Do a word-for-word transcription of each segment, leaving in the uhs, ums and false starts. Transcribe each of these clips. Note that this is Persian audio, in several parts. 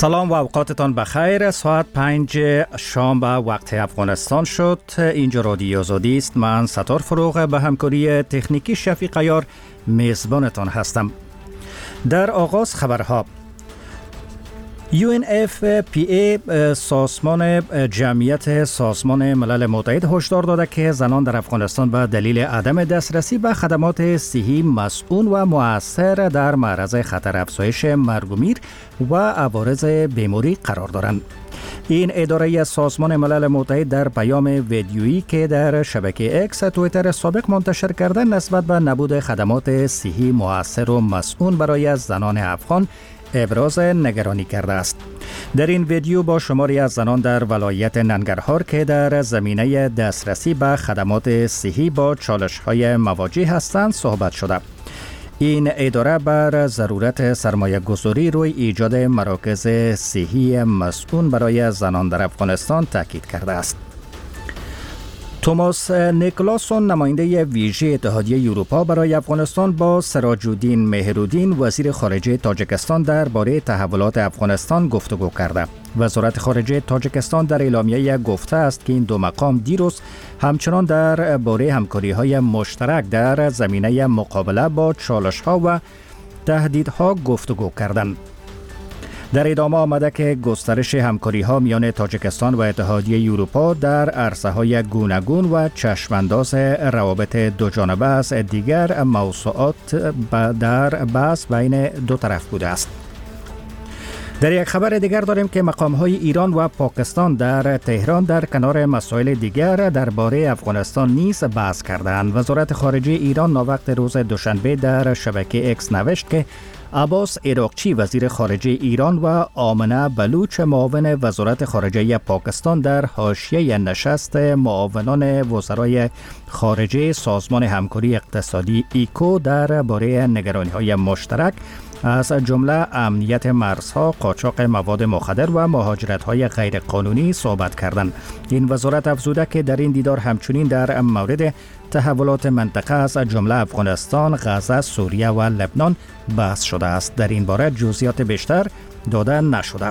سلام و اوقاتتان بخیر. ساعت پنج شام به وقت افغانستان شد. اینجا رادیو آزادی است. من ستار فروغ به همکاری تکنیکی شفیق عیار میزبانتان هستم. در آغاز خبرها: یو ان اف پی ای سازمان جمعیت سازمان ملل متحد هشدار داده که زنان در افغانستان به دلیل عدم دسترسی به خدمات صحی مسئول و مؤثر در معرض خطر افزایش مرگ و میر و عوارض بیماری قرار دارند. این اداره سازمان ملل متحد در پیام ویدیویی که در شبکه اکس توییتر سابق منتشر کرده نسبت به نبود خدمات صحی مؤثر و مسئول برای زنان افغان ابراز نگرانی کرده است. در این ویدیو با شماری از زنان در ولایت ننگرهار که در زمینه دسترسی به خدمات صحی با چالش‌های مواجه هستند صحبت شده. این اداره بر ضرورت سرمایه گذاری روی ایجاد مراکز صحی مسئول برای زنان در افغانستان تاکید کرده است. توماس نیکلاسون نماینده ویژه اتحادیه اروپا برای افغانستان با سراج الدین مهرالدین وزیر خارجه تاجیکستان درباره تحولات افغانستان گفتگو کرده. وزارت خارجه تاجیکستان در اعلامیه گفته است که این دو مقام دیروز همچنان درباره همکاری‌های مشترک در زمینه مقابله با چالش‌ها و تهدیدها گفتگو کردند. در ادامه آمده که گسترش همکاری‌ها میان تاجیکستان و اتحادیه اروپا در عرصه‌های گوناگون و چشمانداز روابط دوجانبه از دیگر موضوعات در بحث بین دو طرف بوده است. در یک خبر دیگر داریم که مقام‌های ایران و پاکستان در تهران در کنار مسائل دیگر درباره افغانستان نیز بحث کردند. وزارت خارجه ایران ناوقت روز دوشنبه در شبکه اکس نوشت که عباس عراقچی وزیر خارجه ایران و آمنه بلوچ معاون وزارت خارجه پاکستان در حاشیه نشست معاونان وزرای خارجه سازمان همکاری اقتصادی ایکو درباره نگرانی‌های مشترک از جمله امنیت مرزها، قاچاق مواد مخدر و مهاجرت‌های غیرقانونی صحبت کردند. این وزارت افزوده که در این دیدار همچنین در مورد تحولات منطقه از جمله افغانستان، غزه، سوریه و لبنان بحث شده است. در این باره جزئیات بیشتر داده نشده.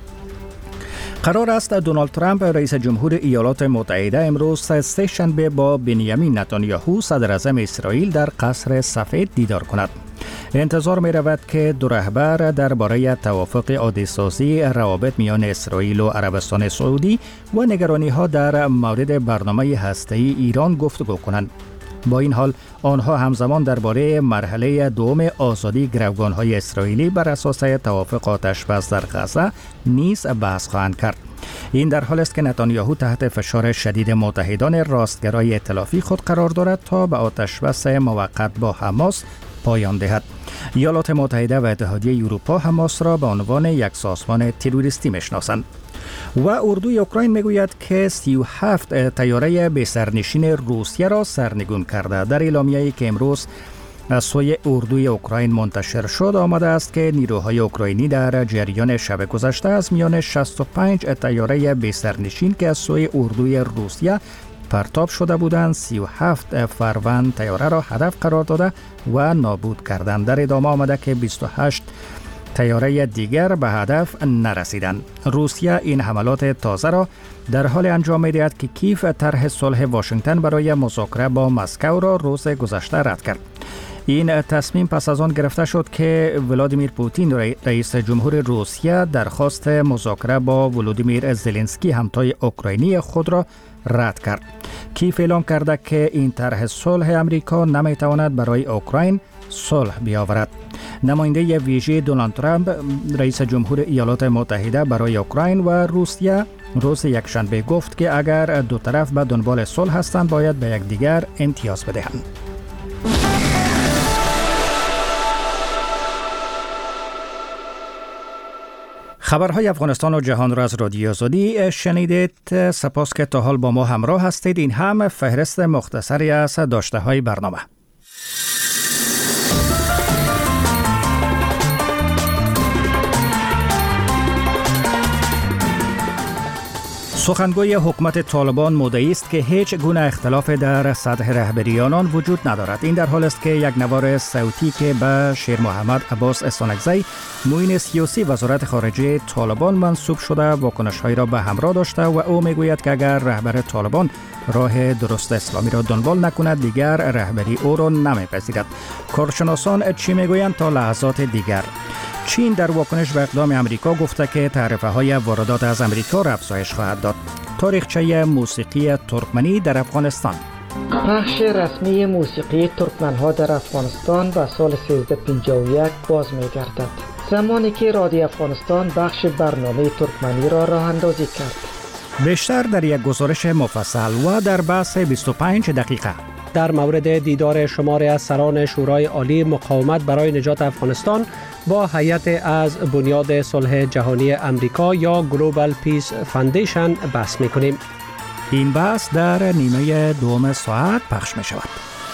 قرار است دونالد ترامپ رئیس جمهور ایالات متحده امروز سه شنبه با بنیامین نتانیاهو صدر اعظم اسرائیل در قصر سفید دیدار کند. انتظار می رود که دو رهبر درباره توافق عادی‌سازی روابط میان اسرائیل و عربستان سعودی و نگرانی ها در مورد برنامه هسته‌ای ایران گفتگو کنند. با این حال آنها همزمان درباره مرحله دوم آزادی گروگان‌های اسرائیلی بر اساس توافق آتش‌بس در غزه نیز بحث خواهند کرد. این در حالی است که نتانیاهو تحت فشار شدید متحدان راستگرای ائتلافی خود قرار دارد تا به آتش‌بس موقت با حماس پایان دهد. ایالات متحده و اتحادیه اروپا حماس را به عنوان یک سازمان تروریستی میشناسند. و اردوی اوکراین میگوید که سی و هفت طیاره به سرنشین روسیه را سرنگون کرده. در اعلامیه‌ای که امروز از سوی اردوی اوکراین منتشر شد آمده است که نیروهای اوکراینی در جریان شب گذشته از میان شصت و پنج طیاره به سرنشین که از سوی اردوی روسیه پرتاب شده بودند سی و هفت فروند طیاره را هدف قرار داده و نابود کردند. در ادامه آمده که بیست و هشت طیاره دیگر به هدف نرسیدند. روسیه این حملات تازه را در حال انجام می‌دهد که کیف طرح صلح واشنگتن برای مذاکره با مسکو را روز گذشته رد کرد. این تصمیم پس از آن گرفته شد که ولادیمیر پوتین رئیس جمهور روسیه درخواست مذاکره با ولودیمیر زلنسکی همتای اوکراینی خود را رد کرد. کیف اعلام کرده که این طرح صلح امریکا نمیتواند برای اوکراین صلح بیاورد. نماینده ویژه دونالد ترامپ رئیس جمهور ایالات متحده برای اوکراین و روسیه روز یکشنبه گفت که اگر دو طرف به دنبال صلح هستند باید به یکدیگر امتیاز بدهند. خبرهای افغانستان و جهان را از رادیو آزادی شنیدید. سپاس که تا حال با ما همراه هستید. این هم فهرست مختصری از داشته های برنامه. سخنگوی حکومت طالبان مدعی است که هیچ گونه اختلاف در سطح رهبری آنان وجود ندارد. این در حال است که یک نوار صوتی که به شیر محمد عباس استانکزی معین سیاسی وزارت خارجه طالبان منسوب شده واکنش‌هایی را به همراه داشته و او میگوید که اگر رهبر طالبان راه درست اسلامی را دنبال نکند دیگر رهبری او را نمیپذیرد. کارشناسان چی میگویند تا لحظات دیگر؟ چین در واکنش به اقدام امریکا گفته که تعرفه های واردات از امریکا را افزایش خواهد داد. تاریخچه موسیقی ترکمنی در افغانستان. پخش رسمی موسیقی ترکمن ها در افغانستان به سال سیزده پنجاه و یک باز می گردد، زمانی که رادیو افغانستان بخش برنامه ترکمنی را راه اندازی کرد. بیشتر در یک گزارش مفصل و در بحث بیست و پنج دقیقه. در مورد دیدار شماری از سران شورای عالی مقاومت برای نجات افغانستان با هیئت از بنیاد صلح جهانی امریکا یا گلوبال پیس فاندیشن بحث می‌کنیم. این بحث در نیمه دوم ساعت پخش می شود.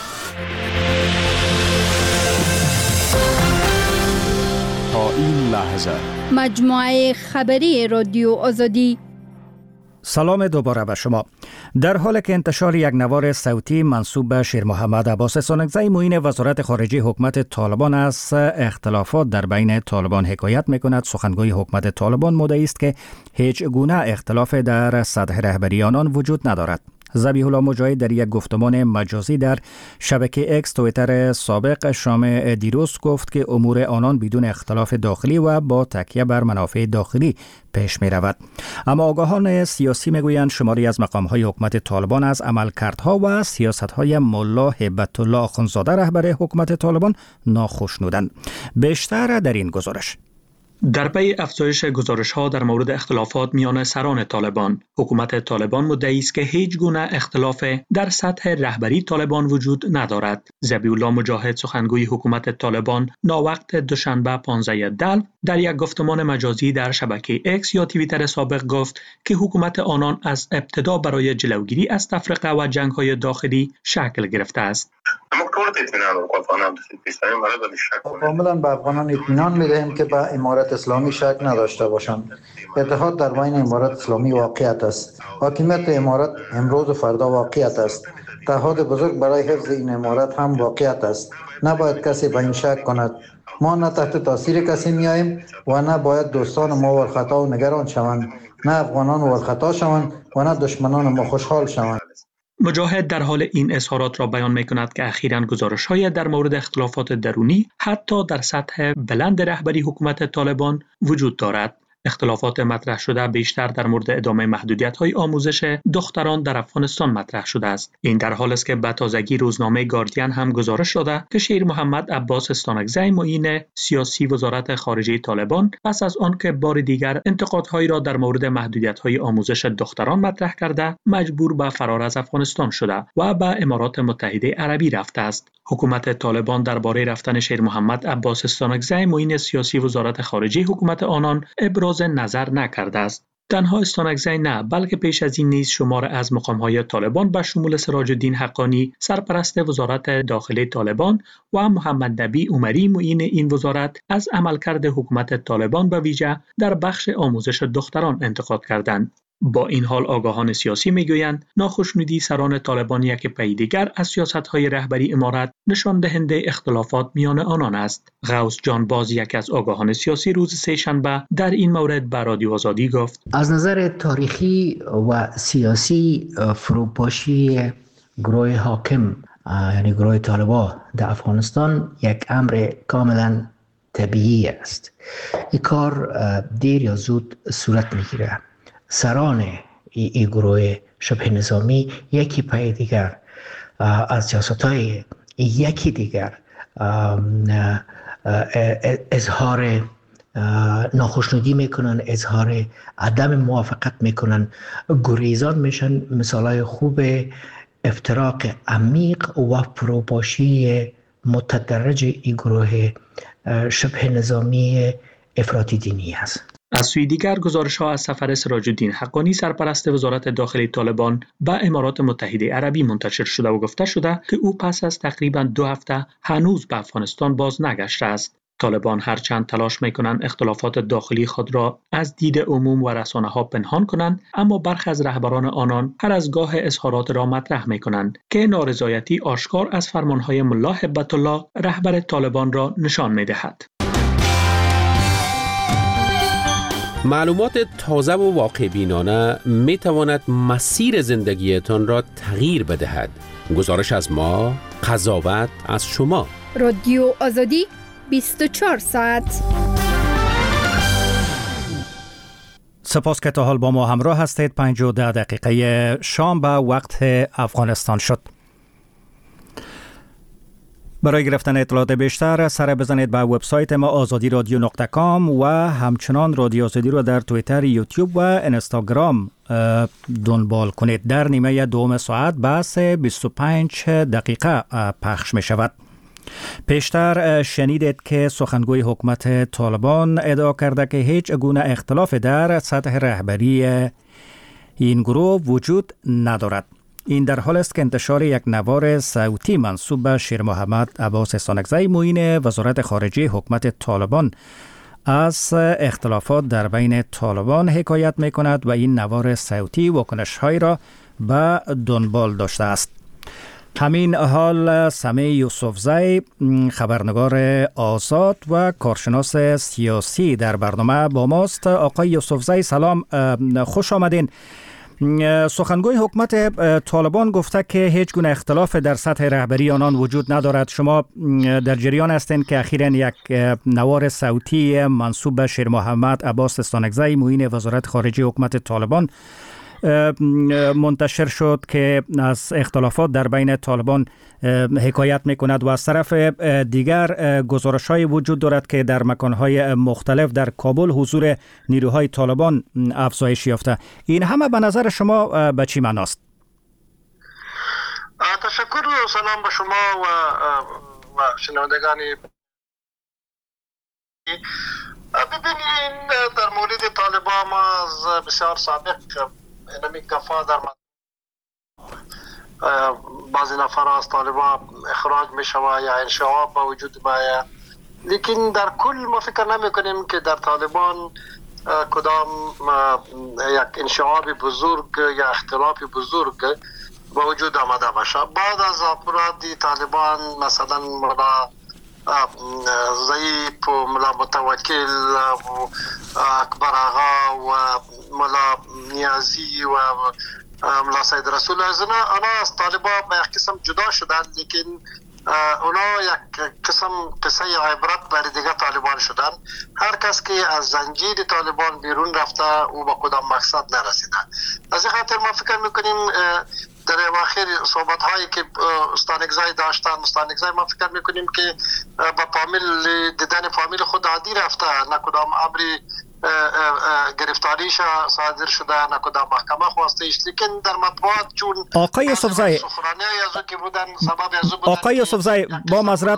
تا این لحظه مجموعه خبری رادیو آزادی. سلام دوباره به شما. در حالی که انتشار یک نوار صوتی منسوب به شیر محمد عباس استانکزی معین وزارت خارجه حکومت طالبان از اختلافات در بین طالبان حکایت می‌کند، سخنگوی حکومت طالبان مدعی است که هیچ گونه اختلاف در سطح رهبری آنان وجود ندارد. ذبیح الله مجاهد در یک گفتمان مجازی در شبکه اکس توییتر سابق شام دیروز گفت که امور آنان بدون اختلاف داخلی و با تکیه بر منافع داخلی پیش می رود. اما آگاهان سیاسی می گویند شماری از مقام‌های حکومت طالبان از عملکردها و سیاست‌های ملا هیبت الله آخوندزاده رهبر حکومت طالبان ناخوشنودند. بیشتر در این گزارش. در پی افزایش گزارش‌ها در مورد اختلافات میان سران طالبان، حکومت طالبان مدعی است که هیچ گونه اختلاف در سطح رهبری طالبان وجود ندارد. ذبیح الله مجاهد سخنگوی حکومت طالبان ناوقت دوشنبه پانزده دلو در یک گفتمان مجازی در شبکه اکس یا توییتر سابق گفت که حکومت آنان از ابتدا برای جلوگیری از تفرقه و جنگ‌های داخلی شکل گرفته است. کاملا به افغانان اطمینان می‌دهیم که به امارت اسلامی شک نداشته باشند. اتحاد در بین امارت اسلامی واقعیت است. حاکمیت امارت امروز و فردا واقعیت است. تعهد بزرگ برای حفظ این امارت هم واقعیت است. نباید کسی به این شک کند. ما نه تحت تاثیر کسی میاییم و نه باید دوستان ما ورخطا و نگران شوند. نه افغانان ورخطا شوند و نه دشمنان ما خوشحال شوند. مجاهد در حال این اظهارات را بیان می‌کند که اخیراً گزارش‌های در مورد اختلافات درونی حتی در سطح بلند رهبری حکومت طالبان وجود دارد. اختلافات مطرح شده بیشتر در مورد ادامه محدودیت‌های آموزش دختران در افغانستان مطرح شده است. این در حالی است که به تازگی روزنامه گاردین هم گزارش داده که شیر محمد عباس استانکزی معین سیاسی وزارت خارجه طالبان پس از آن که بار دیگر انتقادهایی را در مورد محدودیت‌های آموزش دختران مطرح کرده، مجبور به فرار از افغانستان شده و به امارات متحده عربی رفته است. حکومت طالبان درباره رفتن شیر محمد عباس استانکزی معین سیاسی وزارت خارجه حکومت آنان ابراز نظر نکرده است. تنها استانکزی نه، بلکه پیش از این نیز شمار از مقام‌های طالبان به شمول سراج الدین حقانی سرپرست وزارت داخلی طالبان و محمد نبی عمری معین این وزارت از عملکرد حکومت طالبان به ویژه در بخش آموزش دختران انتقاد کردند. با این حال آگاهان سیاسی میگویند ناخشنودی سران طالبان یک پی دیگر از سیاست‌های رهبری امارت نشان دهنده اختلافات میان آنان است. غوث جان باز یک از آگاهان سیاسی روز سه‌شنبه در این مورد به رادیو آزادی گفت: از نظر تاریخی و سیاسی فروپاشی گروه حاکم یعنی گروه طالبان در افغانستان یک امر کاملا طبیعی است. این کار دیر یا زود صورت میگیره. سران این گروه شبه نظامی یکی پای دیگر از سیاست‌های یکی دیگر اظهار ناخشنودی میکنن، اظهار عدم موافقت میکنن، گریزان میشن. مثالای خوب افتراق عمیق و فروپاشی متدرج این گروه شبه نظامی افراطی دینی است. از سوی دیگر گزارش‌ها از سفر سراج الدین حقانی سرپرست وزارت داخلی طالبان به امارات متحده عربی منتشر شده و گفته شده که او پس از تقریباً دو هفته هنوز به افغانستان باز نگشته است. طالبان هرچند تلاش می‌کنند اختلافات داخلی خود را از دید عموم و رسانه‌ها پنهان کنند، اما برخی از رهبران آنان هر از گاه اظهارات را مطرح می‌کنند که نارضایتی آشکار از فرمان‌های ملا هبت الله رهبر طالبان را نشان می‌دهد. معلومات تازه و واقع بینانه می تواند مسیر زندگیتان را تغییر بدهد. گزارش از ما، قضاوت از شما. رادیو آزادی بیست و چهار ساعت. سپاس که تا حال با ما همراه هستید. پنج و ده دقیقه شام به وقت افغانستان شد. برای گرفتن اطلاعات بیشتر سر بزنید به وبسایت ما آزادی رادیو نقطه کام و همچنان رادیو آزادی رو در توییتر، یوتیوب و اینستاگرام دنبال کنید. در نیمه دوم ساعت بحث بیست و پنج دقیقه پخش می شود. پیشتر شنیدید که سخنگوی حکومت طالبان ادعا کرده که هیچ گونه اختلاف در سطح رهبری این گروه وجود ندارد. این در حال است که انتشار یک نوار صوتی منسوب به شیر محمد عباس استانکزی معین وزارت خارجه حکومت طالبان از اختلافات در بین طالبان حکایت می کند و این نوار صوتی واکنش‌هایی را به دنبال داشته است. همین حال سمیع یوسفزی، خبرنگار آزاد و کارشناس سیاسی در برنامه با ماست. آقای یوسفزی سلام، خوش آمدین. سخنگوی حکومت طالبان گفته که هیچ گونه اختلاف در سطح رهبری آنان وجود ندارد. شما در جریان هستین که اخیراً یک نوار صوتی منسوب به شیر محمد عباس استانکزی معین وزارت خارجه حکومت طالبان منتشر شد که از اختلافات در بین طالبان حکایت می کند و از طرف دیگر گزارش‌های وجود دارد که در مکان‌های مختلف در کابل حضور نیروهای طالبان افزایش یافته. این همه به نظر شما به چی معناست؟ تشکر و سلام به شما و و شنوندگانی. ببینید، در مورد طالبان ما از بسیار سابق اینمی گفا در بعضی نفر از طالبان اخراج می شود یا انشعاب با وجود باید، لیکن در کل ما فکر نمی کنیم که در طالبان کدام یک انشعاب بزرگ یا اختلاف بزرگ با وجود آمده باشه. بعد از افراد طالبان مثلا ملا ضعیف و ملا متوکل و اکبر آغا و ملا نیازی و ملا سید رسول آنها از طالبان به یک قسم جدا شدند، لیکن اونا یک قسم قصه عبرت برای دیگه طالبان شدن. هر کس که از زنجیر طالبان بیرون رفته او با کدام مقصد نرسیده. از این خاطر ما فکر میکنیم در اواخر صحبت هایی که استانکزی داشتن استانکزی ما فکر میکنیم که با فامیل دیدن فامیل خود عادی رفته، نه کدام امری گرفتاریش صادر شده، نه کدام محکمه خواستهش، لیکن در مطبوعات چون آقای یوسفزی آقای یوسفزی با معذرت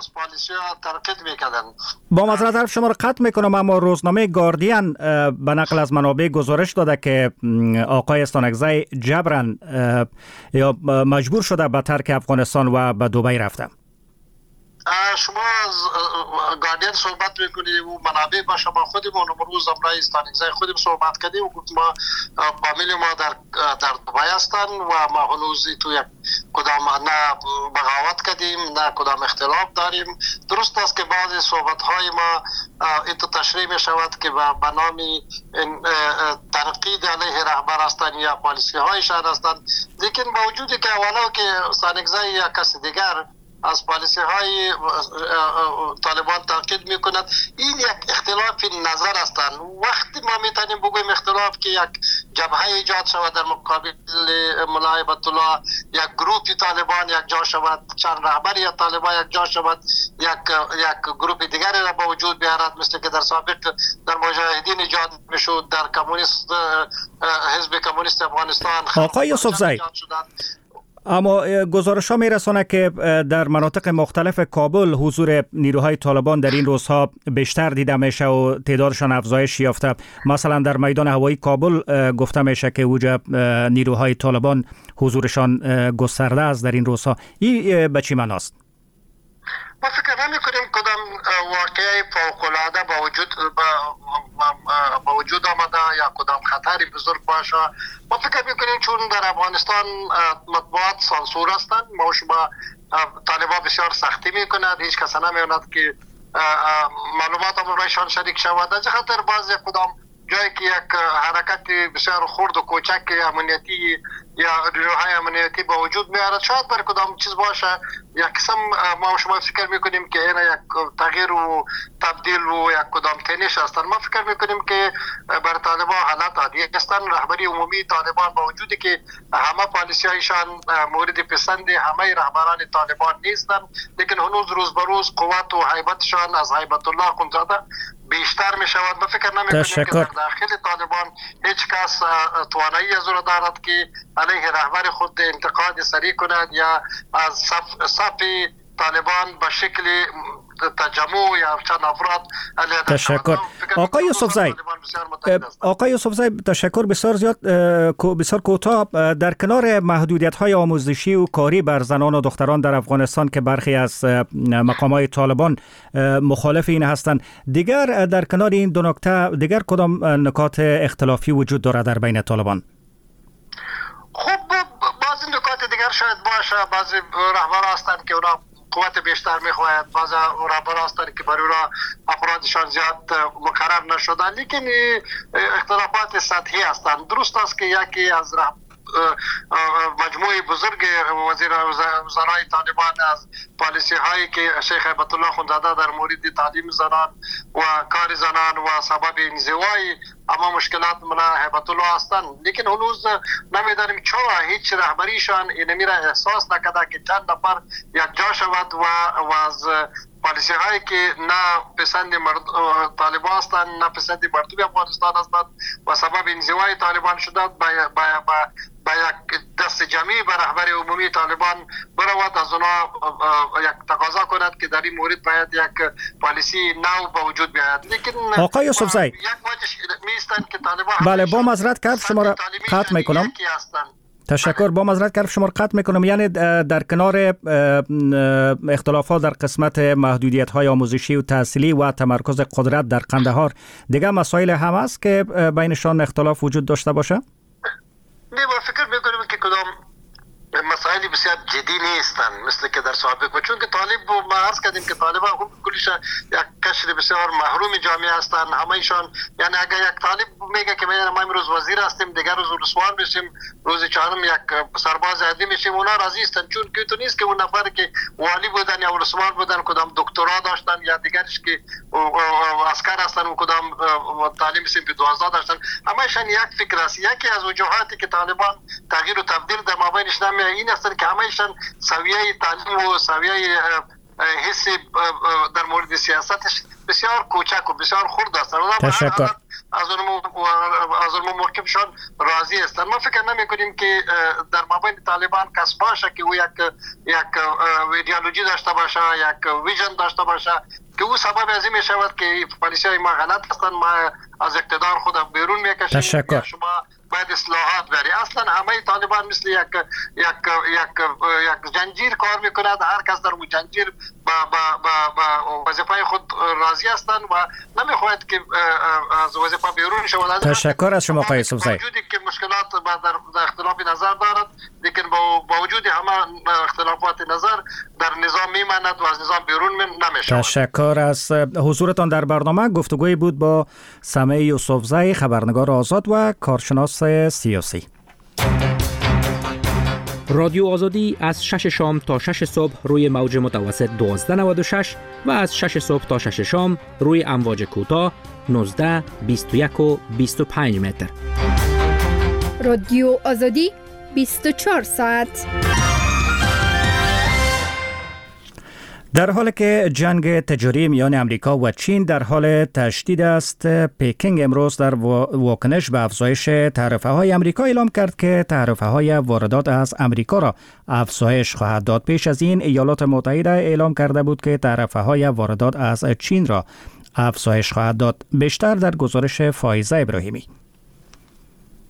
با معذرت حرف شما را قطع میکنم، اما روزنامه گاردین به نقل از منابع گزارش داده که آقای استانکزی جبران یا مجبور شده به ترک افغانستان و به دبی رفته. شما از گاردین صحبت میکنید و منابع با شما خودمون امروز امرای استانکزی خودم صحبت کردیم و گفت ما فامیل ما در در دبی هستن و ما هنوز تو یک کدام نه بغاوت کردیم نه کدام اختلاف داریم. درست است که بعضی صحبت های ما ایتو تشریح می شود که به نام تنقید علیه رهبر هستن یا پالیسی هایشان هستن، لیکن با وجودی که اولا که استانکزی یا کسی دیگر از پالیسی های طالبان تاکید می کند، این یک اختلاف نظر هستند. وقتی ما می تونیم بگویم اختلاف که یک جبهه ایجاد شود در مقابل ملا هبت الله، یک گروپی طالبان یک جا شود، چند رهبری طالبان یک جا شود، یک یک گروپ دیگری را با وجود بیارد، مثل که در سابق در مجاهدین ایجاد میشد، در کمونیست حزب کمونیست افغانستان. آقای یوسفزی، اما گزارش ها می رسانه که در مناطق مختلف کابل حضور نیروهای طالبان در این روزها بیشتر دیده میشه و تعدادشان افزایش یافته. مثلا در میدان هوایی کابل گفته میشه که اوجا نیروهای طالبان حضورشان گسترده است در این روزها. این به چی معناست؟ ما فکر نمی کنیم کدام واقعی فوق العاده با وجود با وجود آمده یا کدام خطری بزرگ باشه. ما فکر می کنیم چون در افغانستان مطبوعات سانسور هستند، ما شما طالبان بسیار سختی می کند، هیچ کس نمی‌داند که معلومات امورشان شریک شود. از خاطر بعضی کدام جایی که یک حرکت بسیار خرد و کوچک امنیتی یا نیروهای امنیتی با وجود میارد، شاید بر کدام چیز باشه یک قسم ما شما فکر میکنیم که این یک تغییر و تبدیل و یک کدام تنش هستند. ما فکر میکنیم که بر طالبان حالات عادی هستند. رهبری عمومی طالبان با وجودی که همه پالیسی هایشان مورد پسند همه رهبران طالبان نیستند، لیکن هنوز روز به روز قوت و هیبتشان از هیبت الله اخوندزاده بیشتر می شود. ما فکر نمی کنیم که در داخل طالبان هیچ کس توانایی از را دارد که علیه رهبر خود انتقاد سریع کند یا از صف, صف طالبان به شکل تجمع یا چند افراد علیه تشکر. آقای یوسفزی آقای یوسفزی تشکر بسیار زیاد بسیار کوتاه. در کنار محدودیت‌های آموزشی و کاری بر زنان و دختران در افغانستان که برخی از مقامات طالبان مخالف این هستند، دیگر در کنار این دو نکته دیگر کدام نکات اختلافی وجود دارد در بین طالبان؟ خب بعضی نکات دیگر شاید باشه. بعضی رهبران هستند که اونا قوت بیشتر میخواهد، بعضی رهبران هستند که برای اونا افرادشان زیاد مقرر نشدن، لیکن اختلافات سطحی هستند. درست است که یکی از مجموعه بزرگ وزیر وزرای طالبان از پالیسی هایی که شیخ هیبت الله اخوندزاده در مورد تعلیم زنان و کار زنان و سبب انزوای اما مشکلات ملا هیبت الله هستند، لیکن هنوز نمیدانیم چرا هیچ رهبریشان اینمی را احساس نکرده که چند نفر یک جا شود و, و از پالیسی هایی که نه پسند مرد... طالبان هستند نه پسند مردم افغانستان هستند و سبب انزوای طالبان شده با, با, با, با یک دست جمعی به رهبر عمومی طالبان برود از اونا یک تقاضا کند که در این مورد باید یک پالیسی نو به وجود بیاید. لیکن آقای یوسفزی یک وجه میستند که طالبان بله با معذرت کرد شما را قطع میکنم. تشکر. با معذرت کرد شما را قطع میکنم. یعنی در کنار اختلافات در قسمت محدودیت‌های آموزشی و تحصیلی و تمرکز قدرت در قندهار، دیگه مسائل هم است که بینشان اختلاف وجود داشته باشه؟ نه، ما فکر میکنیم که کدام مسائل بسیار جدی نیستن مثل که در سابق بود، چون که طالب ما عرض کردیم که طالبان خوب کلیش یک قشر بسیار محروم جامعه هستند. همه‌شان یعنی اگر یک طالب میگه که ما امروز وزیر هستیم، دیگر روز رسوان میشیم، روز چهارم یک سرباز عادی میشیم، اونا راضی هستند، چون که تو نیست که اون نفر که والی بودن یا رسوان بودن کدام دکترا داشتن یا دیگرش که عسکر هستن و کدام تعلیم سیمپی دوازده داشتن، همه‌شان یک فکر است. یکی از وجوهاتی که طالبان تغییر و تبدیل در مابینش این هستند که همه‌شان سویه تعلیم و سویه حس در مورد سیاستش بسیار کوچک و بسیار خرد هستند. تشکر. از اون از اون موقفشان راضی هستند. ما فکر نمی کنیم که در مابین طالبان کس باشه که او یک یک ایدئولوژی داشته باشه، یک ویژن داشته باشه که او سبب از این می شود که پالیسی ما غلط هستند، ما از اقتدار خود بیرون میکشیم. تشکر. شما باید اصلاحات بری. اصلا همه طالبان مثل یک یک یک یک زنجیر کار میکند، هر کس در اون زنجیر با با با وظیفه خود راضی هستند و نمیخواهد که از وظیفه بیرون شود. تشکر از شما آقای یوسفزی. وجودی که مشکلات در اختلاف نظر دارد، لیکن با وجود همه اختلافات نظر در نظام میماند و از نظام بیرون نمیشود. تشکر از حضورتان در برنامه. گفتگوی بود با سمیع یوسفزی، خبرنگار آزاد و کارشناس سیاسی. رادیو آزادی از شش شام تا شش صبح روی موج متوسط دوازده نود و شش و از شش صبح تا شش شام روی امواج کوتاه نوزده، بیست و یک و بیست و پنج متر. رادیو آزادی بیست و چهار ساعت. در حالی که جنگ تجاری میان امریکا و چین در حال تشدید است، پکینگ امروز در واکنش به افزایش تعرفه های امریکا اعلام کرد که تعرفه های واردات از امریکا را افزایش خواهد داد. پیش از این ایالات متحده اعلام کرده بود که تعرفه های واردات از چین را افزایش خواهد داد. بیشتر در گزارش فائزه ابراهیمی.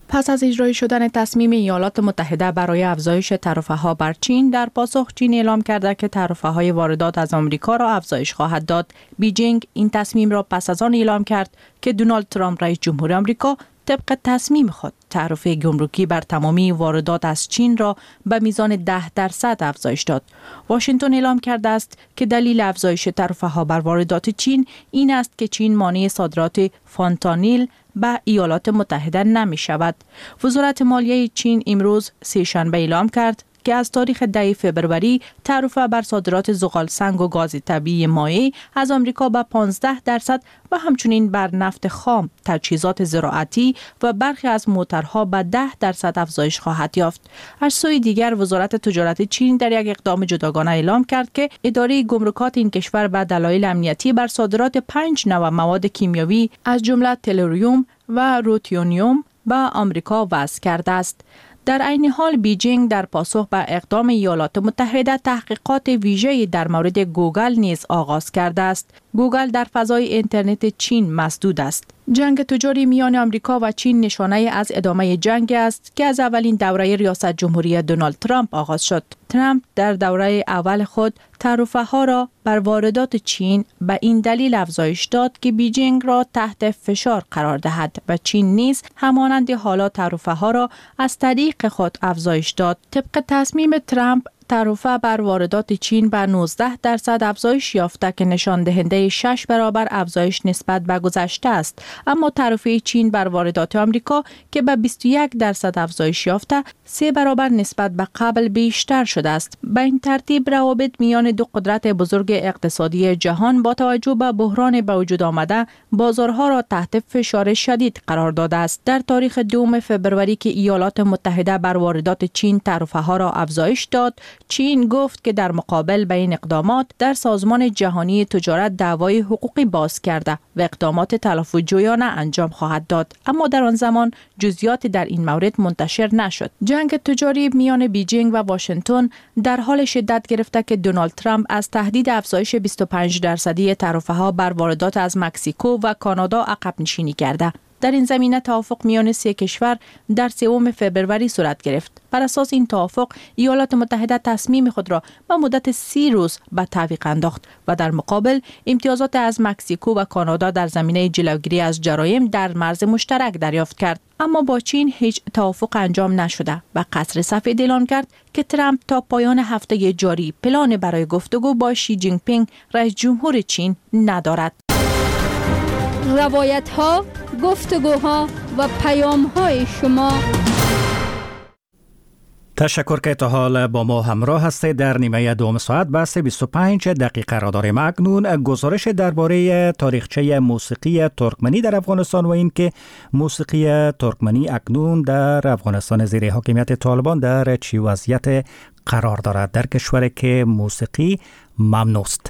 پس از اجرای شدن تصمیم ایالات متحده برای افزایش تعرفه‌ها بر چین، در پاسخ چین اعلام کرده که تعرفه‌های واردات از آمریکا را افزایش خواهد داد. بیجینگ این تصمیم را پس از آن اعلام کرد که دونالد ترامپ رئیس جمهور آمریکا طبق تصمیم خود تعرفه گمرکی بر تمامی واردات از چین را به میزان ده درصد افزایش داد. واشنگتن اعلام کرده است که دلیل افزایش تعرفه‌ها بر واردات چین این است که چین مانع صادرات فانتانیل به ایالات متحده نمی شود. وزارت مالیه چین امروز سه شنبه اعلام کرد که از تاریخ ده فوریه تعرفه بر صادرات زغال سنگ و گاز طبیعی مایع از آمریکا به پانزده درصد و همچنین بر نفت خام، تجهیزات زراعتی و برخی از موترها به ده درصد افزایش خواهد یافت. از سوی دیگر وزارت تجارت چین در یک اقدام جداگانه اعلام کرد که اداره گمرکات این کشور به دلایل امنیتی بر صادرات پنج نوع مواد کیمیاوی از جمله تلوریوم و روتیونیوم به آمریکا وضع کرده است. در عین حال بیجینگ در پاسخ به اقدام ایالات متحده تحقیقات ویژه‌ای در مورد گوگل نیز آغاز کرده است. گوگل در فضای اینترنت چین مسدود است. جنگ تجاری میان آمریکا و چین نشانه از ادامه جنگ است که از اولین دوره ریاست جمهوری دونالد ترامپ آغاز شد. ترامپ در دوره اول خود تعرفه ها را بر واردات چین به این دلیل افزایش داد که بیجینگ را تحت فشار قرار دهد و چین نیز همانند حالا تعرفه ها را از طریق خود افزایش داد. طبق تصمیم ترامپ تعرفه بر واردات چین به نوزده درصد افزایش یافته که نشان دهنده شش برابر افزایش نسبت به گذشته است، اما تعرفه چین بر واردات آمریکا که به بیست و یک درصد افزایش یافته سه برابر نسبت به قبل بیشتر شده است. به این ترتیب روابط میان دو قدرت بزرگ اقتصادی جهان با توجه به بحران به وجود آمده بازارها را تحت فشار شدید قرار داده است. در تاریخ دوم فوریه که ایالات متحده بر واردات چین تعرفه ها را افزایش داد، چین گفت که در مقابل به این اقدامات در سازمان جهانی تجارت دعوای حقوقی باز کرده و اقدامات تلافی جویانه انجام خواهد داد، اما در آن زمان جزئیاتی در این مورد منتشر نشد. جنگ تجاری میان بیجینگ و واشنگتن در حال شدت گرفته که دونالد ترامپ از تهدید افزایش بیست و پنج درصدی تعرفه ها بر واردات از مکزیکو و کانادا عقب نشینی کرده. در این زمینه توافق میان سه کشور در سوم فوریه صورت گرفت. بر اساس این توافق ایالات متحده تصمیم خود را به مدت سی روز به تعویق انداخت و در مقابل امتیازات از مکزیکو و کانادا در زمینه جلوگیری از جرایم در مرز مشترک دریافت کرد. اما با چین هیچ توافق انجام نشده و قصر سفید اعلام کرد که ترامپ تا پایان هفته جاری پلان برای گفتگو با شی جین پینگ رئیس جمهور چین ندارد. روایت ها، گفتگوها و پیام های شما. تشکر که تا حال با ما همراه هستید. در نیمه دوم ساعت بحث بیست و پنج دقیقه را داریم. اکنون گزارش درباره تاریخچه موسیقی ترکمنی در افغانستان و این که موسیقی ترکمنی اکنون در افغانستان زیر حاکمیت طالبان در چه وضعیت قرار دارد، در کشوری که موسیقی ممنوع است.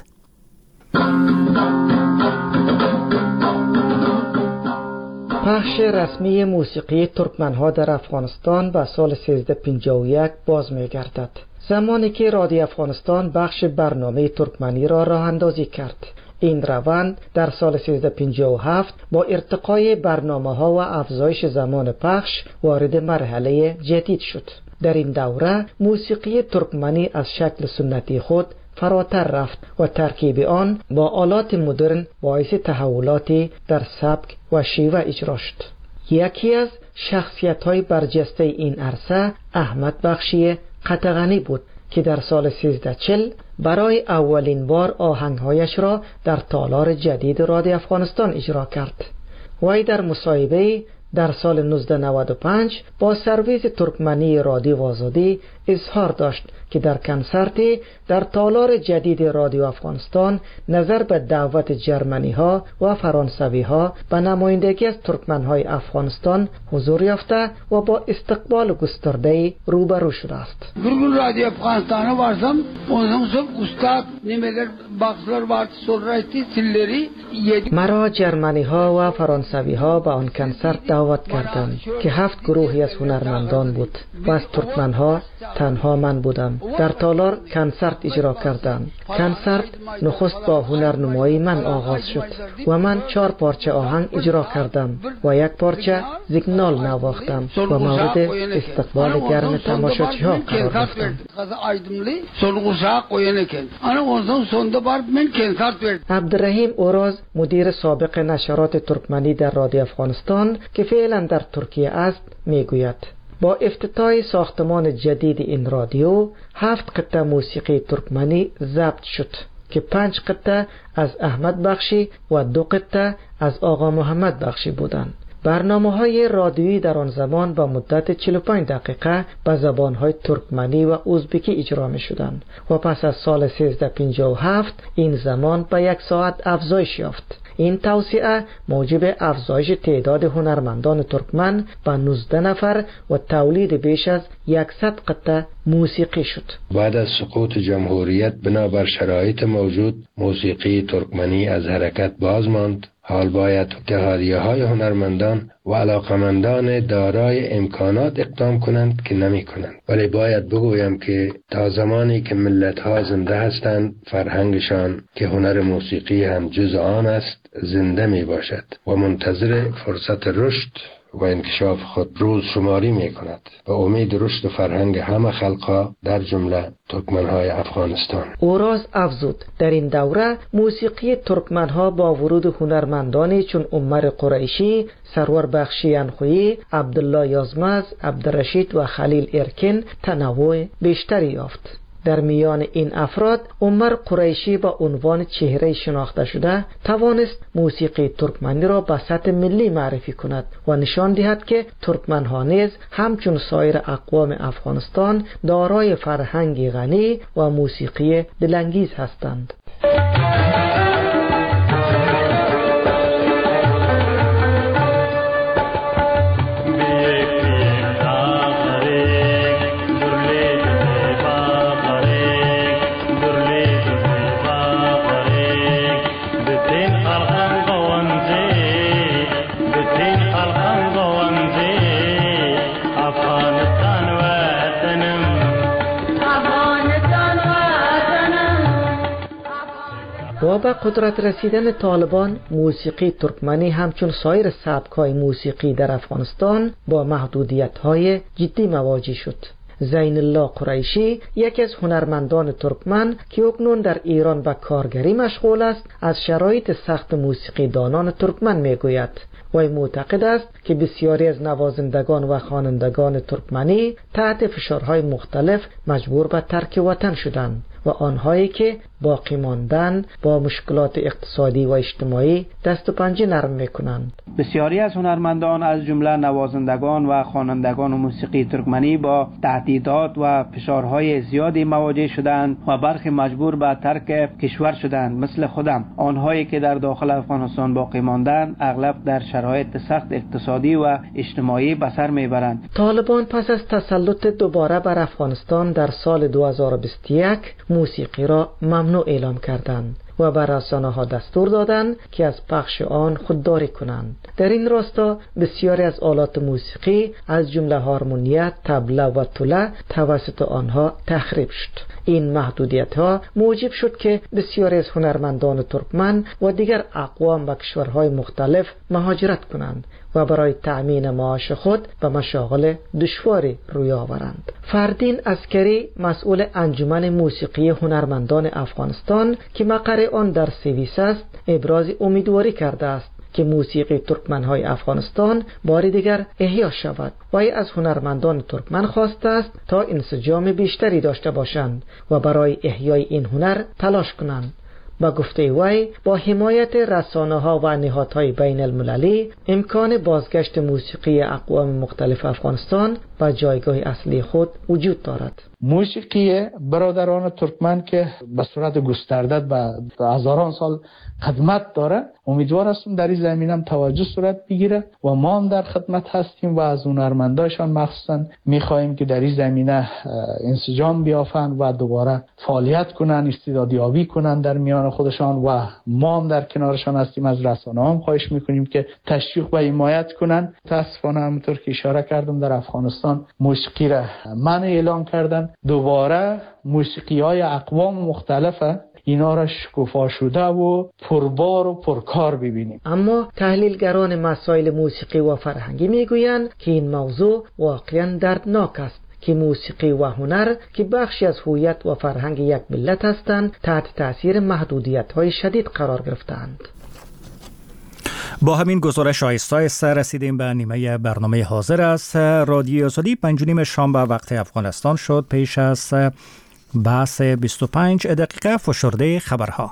پخش رسمی موسیقی ترکمنها در افغانستان به سال سیزده پنجاه و یک باز می گردد. زمانی که رادیو افغانستان بخش برنامه ترکمنی را راه اندازی کرد. این روند در سال سیزده پنجاه و هفت با ارتقای برنامه ها و افزایش زمان پخش وارد مرحله جدید شد. در این دوره موسیقی ترکمنی از شکل سنتی خود فراتر رفت و ترکیب آن با آلات مدرن باعث تحولاتی در سبک و شیوه اجرا شد. یکی از شخصیت‌های برجسته این عرصه احمد بخشی قطغنی بود که در سال سیزده چل برای اولین بار آهنگ‌هایش را در تالار جدید رادیو افغانستان اجرا کرد. وی در مصاحبه در سال نوزده نود و پنج با سرویس ترکمنی رادیو آزادی اظهار داشت که در کنسرتی در تالار جدید رادیو افغانستان نظر به دعوت جرمنی ها و فرانسوی ها به نمایندگی از ترکمن های افغانستان حضور یافته و با استقبال گسترده روبرو شده است. گروه رادیو افغانستان واردم اونم سب استاد نمیدر باکسلر وارد سولرایتی سیلری. مرا جرمنی ها و فرانسوی ها به آن کنسرت دعوت کردند که هفت گروهی از هنرمندان بود و از ترکمن ها تنها من بودم. در تالار کنسرت اجرا کردند. کنسرت نخست با هنرنمایی من آغاز شد و من چهار پارچه آهنگ اجرا کردم و یک پارچه زیگنال نواختم و مورد استقبال گرم تماشاچی ها قرار گرفتم. عبدالرحیم اوراز مدیر سابق نشرات ترکمنی در رادیو افغانستان که فعلا در ترکیه است میگوید با افتتاح ساختمان جدید این رادیو هفت قطعه موسیقی ترکمنی ضبط شد که پنج قطعه از احمد بخشی و دو قطعه از آقا محمد بخشی بودند. برنامه‌های رادیویی در آن زمان با مدت چهل و پنج دقیقه به زبان‌های ترکمنی و ازبکی اجرا می‌شدند و پس از سال سیزده پنجاه و هفت این زمان به یک ساعت افزایش یافت. این توسعه موجب افزایش تعداد هنرمندان ترکمن به نوزده نفر و تولید بیش از صد قطعه موسیقی شد. بعد از سقوط جمهوریت بنابر شرایط موجود موسیقی ترکمنی از حرکت باز ماند. حال باید اتحادیه های هنرمندان و علاقمندان دارای امکانات اقدام کنند که نمی کنند. ولی باید بگویم که تا زمانی که ملت ها زنده هستند فرهنگشان که هنر موسیقی هم جز آن است زنده می باشد و منتظر فرصت رشد و انکشاف خود روز شماری می کند و امید رشد فرهنگ همه خلقها در جمله ترکمنهای افغانستان. اوراز افزود در این دوره موسیقی ترکمنها با ورود هنرمندانی چون عمر قریشی، سرور بخشی انخویی، عبدالله یازمز، عبدالرشید و خلیل ارکن تنوع بیشتری یافت. در میان این افراد عمر قریشی با عنوان چهره شناخته شده توانست موسیقی ترکمنی را به سطح ملی معرفی کند و نشان دهد که ترکمنها نیز همچون سایر اقوام افغانستان دارای فرهنگی غنی و موسیقی دلانگیز هستند. و با قدرت رسیدن طالبان موسیقی ترکمنی همچون سایر سبک‌های موسیقی در افغانستان با محدودیت‌های جدی مواجه شد. زین الله قریشی یکی از هنرمندان ترکمن که اکنون در ایران به کارگری مشغول است از شرایط سخت موسیقی دانان ترکمن میگوید و معتقد است که بسیاری از نوازندگان و خوانندگان ترکمنی تحت فشارهای مختلف مجبور به ترک وطن شدند و آنهایی که باقی ماندن با مشکلات اقتصادی و اجتماعی دست و پنجه نرم میکنند. بسیاری از هنرمندان از جمله نوازندگان و خوانندگان موسیقی ترکمنی با تهدیدات و فشارهای زیادی مواجه شدند و برخی مجبور به ترک کشور شدند. مثل خودم آنهایی که در داخل افغانستان باقی ماندند اغلب در شرایط سخت اقتصادی و اجتماعی به سر میبرند. طالبان پس از تسلط دوباره بر افغانستان در سال دو هزار و بیست و یک موسیقی را ممنوع اعلام کردند و بر رسانه‌ها دستور دادند که از پخش آن خودداری کنند. در این راستا بسیاری از آلات موسیقی از جمله هارمونیه، طبله و توله توسط آنها تخریب شد. این محدودیت‌ها موجب شد که بسیاری از هنرمندان ترکمن و دیگر اقوام به کشورهای مختلف مهاجرت کنند و برای تأمین معاش خود به مشاغل دشواری روی آورند. فردین عسکری مسئول انجمن موسیقی هنرمندان افغانستان که مقر آن در سوئیس است ابراز امیدواری کرده است که موسیقی ترکمنهای افغانستان بار دیگر احیا شود و از هنرمندان ترکمن خواسته است تا انسجام بیشتری داشته باشند و برای احیای این هنر تلاش کنند. با گفته وی با حمایت رسانه‌ها و نهادهای بین المللی امکان بازگشت موسیقی اقوام مختلف افغانستان به جایگاه اصلی خود وجود دارد. موسیقی برادران ترکمن که به صورت گسترده به هزاران سال خدمت داره، امیدوار هستم در این زمینه هم توجه صورت بگیره و ما هم در خدمت هستیم و از هنرمندایشان مخصوصا میخواهیم که در این زمینه انسجام بیافن و دوباره فعالیت کنن، استعدادیابی کنن در میان خودشان و ما هم در کنارشان هستیم. از رسانه‌ها هم خواهش میکنیم که تشویق و حمایت کنن. متاسفانه همونطور که اشاره کردم در افغانستان افغانستان موسیقی را منع اعلان کردن. دوباره موسیقی های اقوام مختلفه اینا را شکوفا شده و پربار و پرکار ببینیم. اما تحلیلگران مسائل موسیقی و فرهنگی میگویند که این موضوع واقعا دردناک است که موسیقی و هنر که بخشی از هویت و فرهنگ یک ملت هستند تحت تاثیر محدودیت‌های شدید قرار گرفتند. با همین گزارش آیستا سر رسیدیم به نیمه برنامه حاضر است. رادیو آزادی پنج و نیم شام به وقت افغانستان شد. پیش از بحث بیست و پنج دقیقه فشرده خبرها.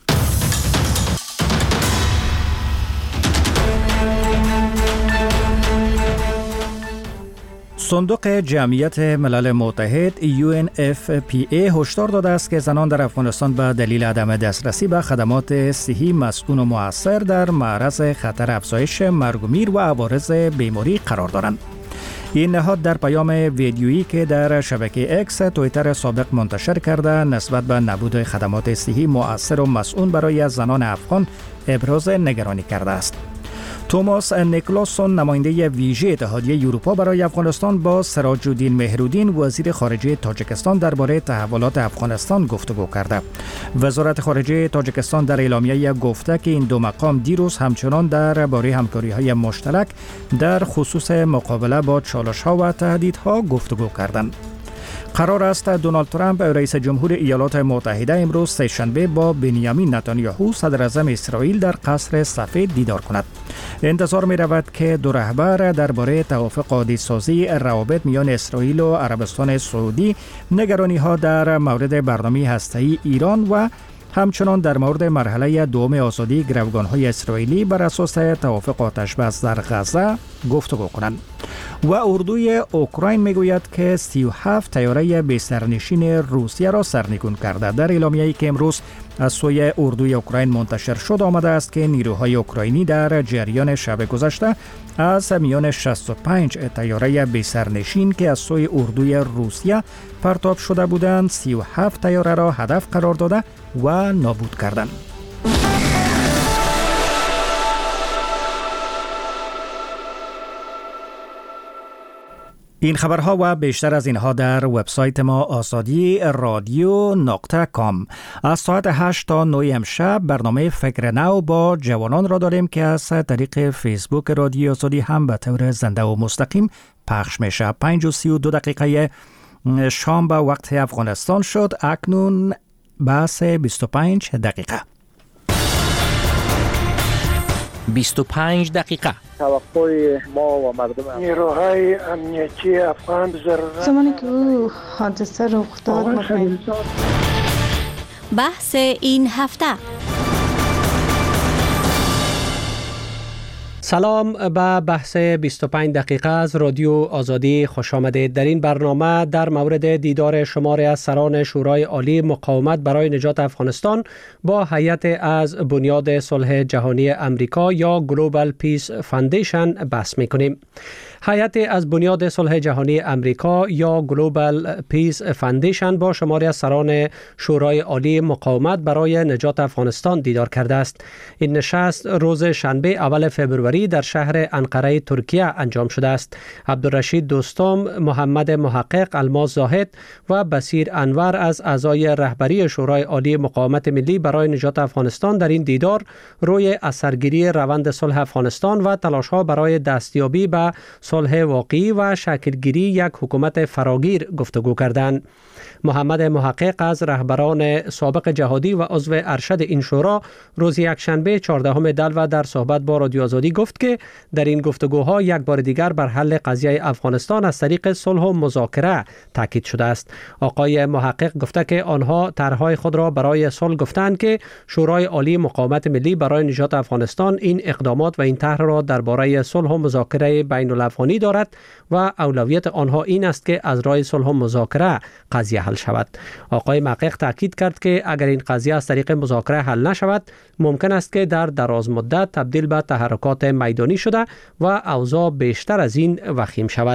صندوق جمعیت ملل متحد یو ان اف پی ای هشدار داده است که زنان در افغانستان به دلیل عدم دسترسی به خدمات صحی مسئول و مؤثر در معرض خطر افزایش مرگ و میر و عوارض بیماری قرار دارند. این نهاد در پیام ویدیویی که در شبکه اکس توییتر سابق منتشر کرده نسبت به نبود خدمات صحی مؤثر و مسئول برای زنان افغان ابراز نگرانی کرده است. توماس نیکلاسون نماینده ویژه اتحادیه اروپا برای افغانستان با سراج الدین مهرالدین وزیر خارجه تاجیکستان درباره تحولات افغانستان گفتگو کرده. وزارت خارجه تاجیکستان در اعلامیه گفته که این دو مقام دیروز همچنان درباره همکاری‌های مشترک در خصوص مقابله با چالش‌ها و تهدیدها گفتگو کردند. قرار است دونالد ترامپ رئیس جمهور ایالات متحده امروز سه‌شنبه با بنیامین نتانیاهو صدر اعظم اسرائیل در قصر سفید دیدار کند. انتظار می رود که دو رهبر درباره توافق عادی سازی روابط میان اسرائیل و عربستان سعودی، نگرانی ها در مورد برنامه هسته‌ای ایران و همچنان در مورد مرحله دوم آزادی گروگان‌های اسرائیلی بر اساس توافق آتش‌بس در غزه گفتگو کنند. و اردوی اوکراین میگوید که سی و هفت طیاره بی سرنشین روسیه را سرنگون کرده. در اعلامیه‌ای که امروز از سوی اردوی اوکراین منتشر شد آمده است که نیروهای اوکراینی در جریان شب گذشته از میان شصت و پنج طیاره بی سرنشین که از سوی اردوی روسیه پرتاب شده بودند سی و هفت طیاره را هدف قرار داده و نابود کردند. این خبرها و بیشتر از اینها در وبسایت ما آزادی رادیو نقطه کام. از ساعت هشت تا نه امشب برنامه فکر نو با جوانان را داریم که از طریق فیسبوک رادیو آزادی هم به طور زنده و مستقیم پخش میشه. پنج و سی و دو دقیقه شام به وقت افغانستان شد. اکنون بحث بیست و پنج دقیقه. بیست و پنج دقیقه. توقع ما و مردم نیروهای امنیتی افغان ضرورت زمانی که او حادثه رخ داد می‌خواهیم بحث این هفته. سلام به بحث بیست و پنج دقیقه از رادیو آزادی خوش آمدید. در این برنامه در مورد دیدار شماری از سران شورای عالی مقاومت برای نجات افغانستان با هیئت از بنیاد صلح جهانی امریکا یا گلوبال پیس فاندیشن بحث می‌کنیم. هیئت از بنیاد صلح جهانی امریکا یا گلوبال پیس فاندیشن با شماری از سران شورای عالی مقاومت برای نجات افغانستان دیدار کرده است. این نشست روز شنبه اول فوریه در شهر انقره ترکیه انجام شده است. عبدالرشید دوستم، محمد محقق، الماس زاهد و بصیر انور از اعضای رهبری شورای عالی مقاومت ملی برای نجات افغانستان در این دیدار روی اثرگیری روند صلح افغانستان و تلاش‌ها برای دستیابی به صلح واقعی و شکلگیری یک حکومت فراگیر گفتگو کردند. محمد محقق از رهبران سابق جهادی و عضو ارشد این شورا روز یکشنبه چهاردهم دلو در صحبت با رادیو آزادی گفت که در این گفتگوها یک بار دیگر بر حل قضیه افغانستان از طریق صلح و مذاکره تاکید شده است. آقای محقق گفته که آنها طرحهای خود را برای صلح گفتند که شورای عالی مقاومت ملی برای نجات افغانستان این اقدامات و این طرح را درباره صلح و مذاکره بین الافغانی دارد و اولویت آنها این است که از راه صلح و مذاکره قضیه حل شود. آقای محقق تاکید کرد که اگر این قضیه از طریق مذاکره حل نشود ممکن است که در دراز مدت تبدیل به تحرکات میدانی شده و اوضاع بیشتر از این وخیم شود.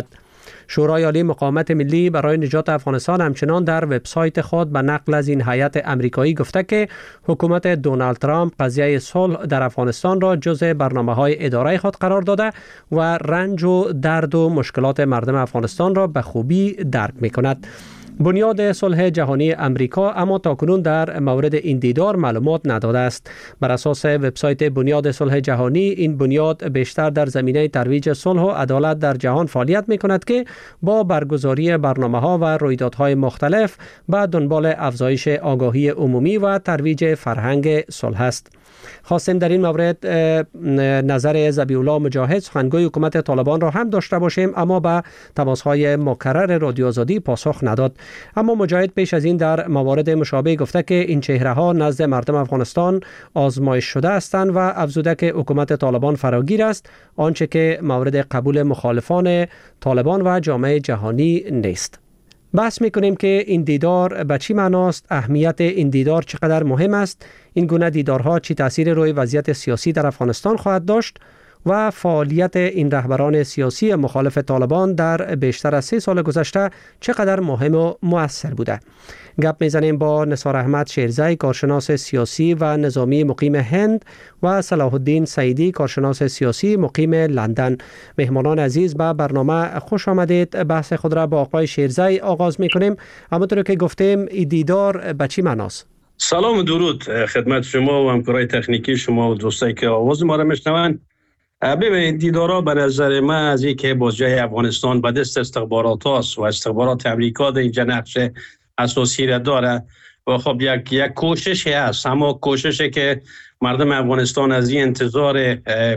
شورای عالی مقاومت ملی برای نجات افغانستان همچنان در وبسایت خود به نقل از این هیئت امریکایی گفته که حکومت دونالد ترامپ قضیه صلح در افغانستان را جزء برنامه‌های اداره خود قرار داده و رنج و درد و مشکلات مردم افغانستان را به خوبی درک می‌کند. بنیاد صلح جهانی امریکا اما تاکنون در مورد این دیدار معلومات نداده است. بر اساس وبسایت بنیاد صلح جهانی، این بنیاد بیشتر در زمینه ترویج صلح و عدالت در جهان فعالیت می‌کند که با برگزاری برنامه‌ها و رویدادهای مختلف به دنبال افزایش آگاهی عمومی و ترویج فرهنگ صلح است. خواستیم در این مورد نظر ذبیح الله مجاهد سخنگوی حکومت طالبان را هم داشته باشیم، اما به تماس‌های مکرر رادیو آزادی پاسخ نداد. اما مجاهد پیش از این در موارد مشابه گفته که این چهره‌ها نزد مردم افغانستان آزمایش شده هستند و افزوده که حکومت طالبان فراگیر است، آنچه که مورد قبول مخالفان طالبان و جامعه جهانی نیست. بحث میکنیم که این دیدار به چی معناست، اهمیت این دیدار چقدر مهم است، این گونه دیدارها چی تأثیر روی وضعیت سیاسی در افغانستان خواهد داشت و فعالیت این رهبران سیاسی مخالف طالبان در بیشتر از سه سال گذشته چقدر مهم و مؤثر بوده. گپ میزنیم با نثار احمد شیرزی، کارشناس سیاسی و نظامی مقیم هند، و صلاح الدین سعیدی، کارشناس سیاسی مقیم لندن. مهمانان عزیز، به برنامه خوش آمدید. بحث خود را با آقای شیرزی آغاز میکنیم. همونطور که گفتیم این دیدار به چی معناست؟ سلام و درود خدمت شما و همکارای تکنیکی شما و دوستایی که آواز ما را میشنوند. ببینید، دیدارها به نظر من از اینکه بازجای افغانستان به دست استخبارات هاست و استخبارات امریکا در اینجا نقش اساسی را داره و خب یک یک کوششی هست، اما کوششی که مردم افغانستان از این انتظار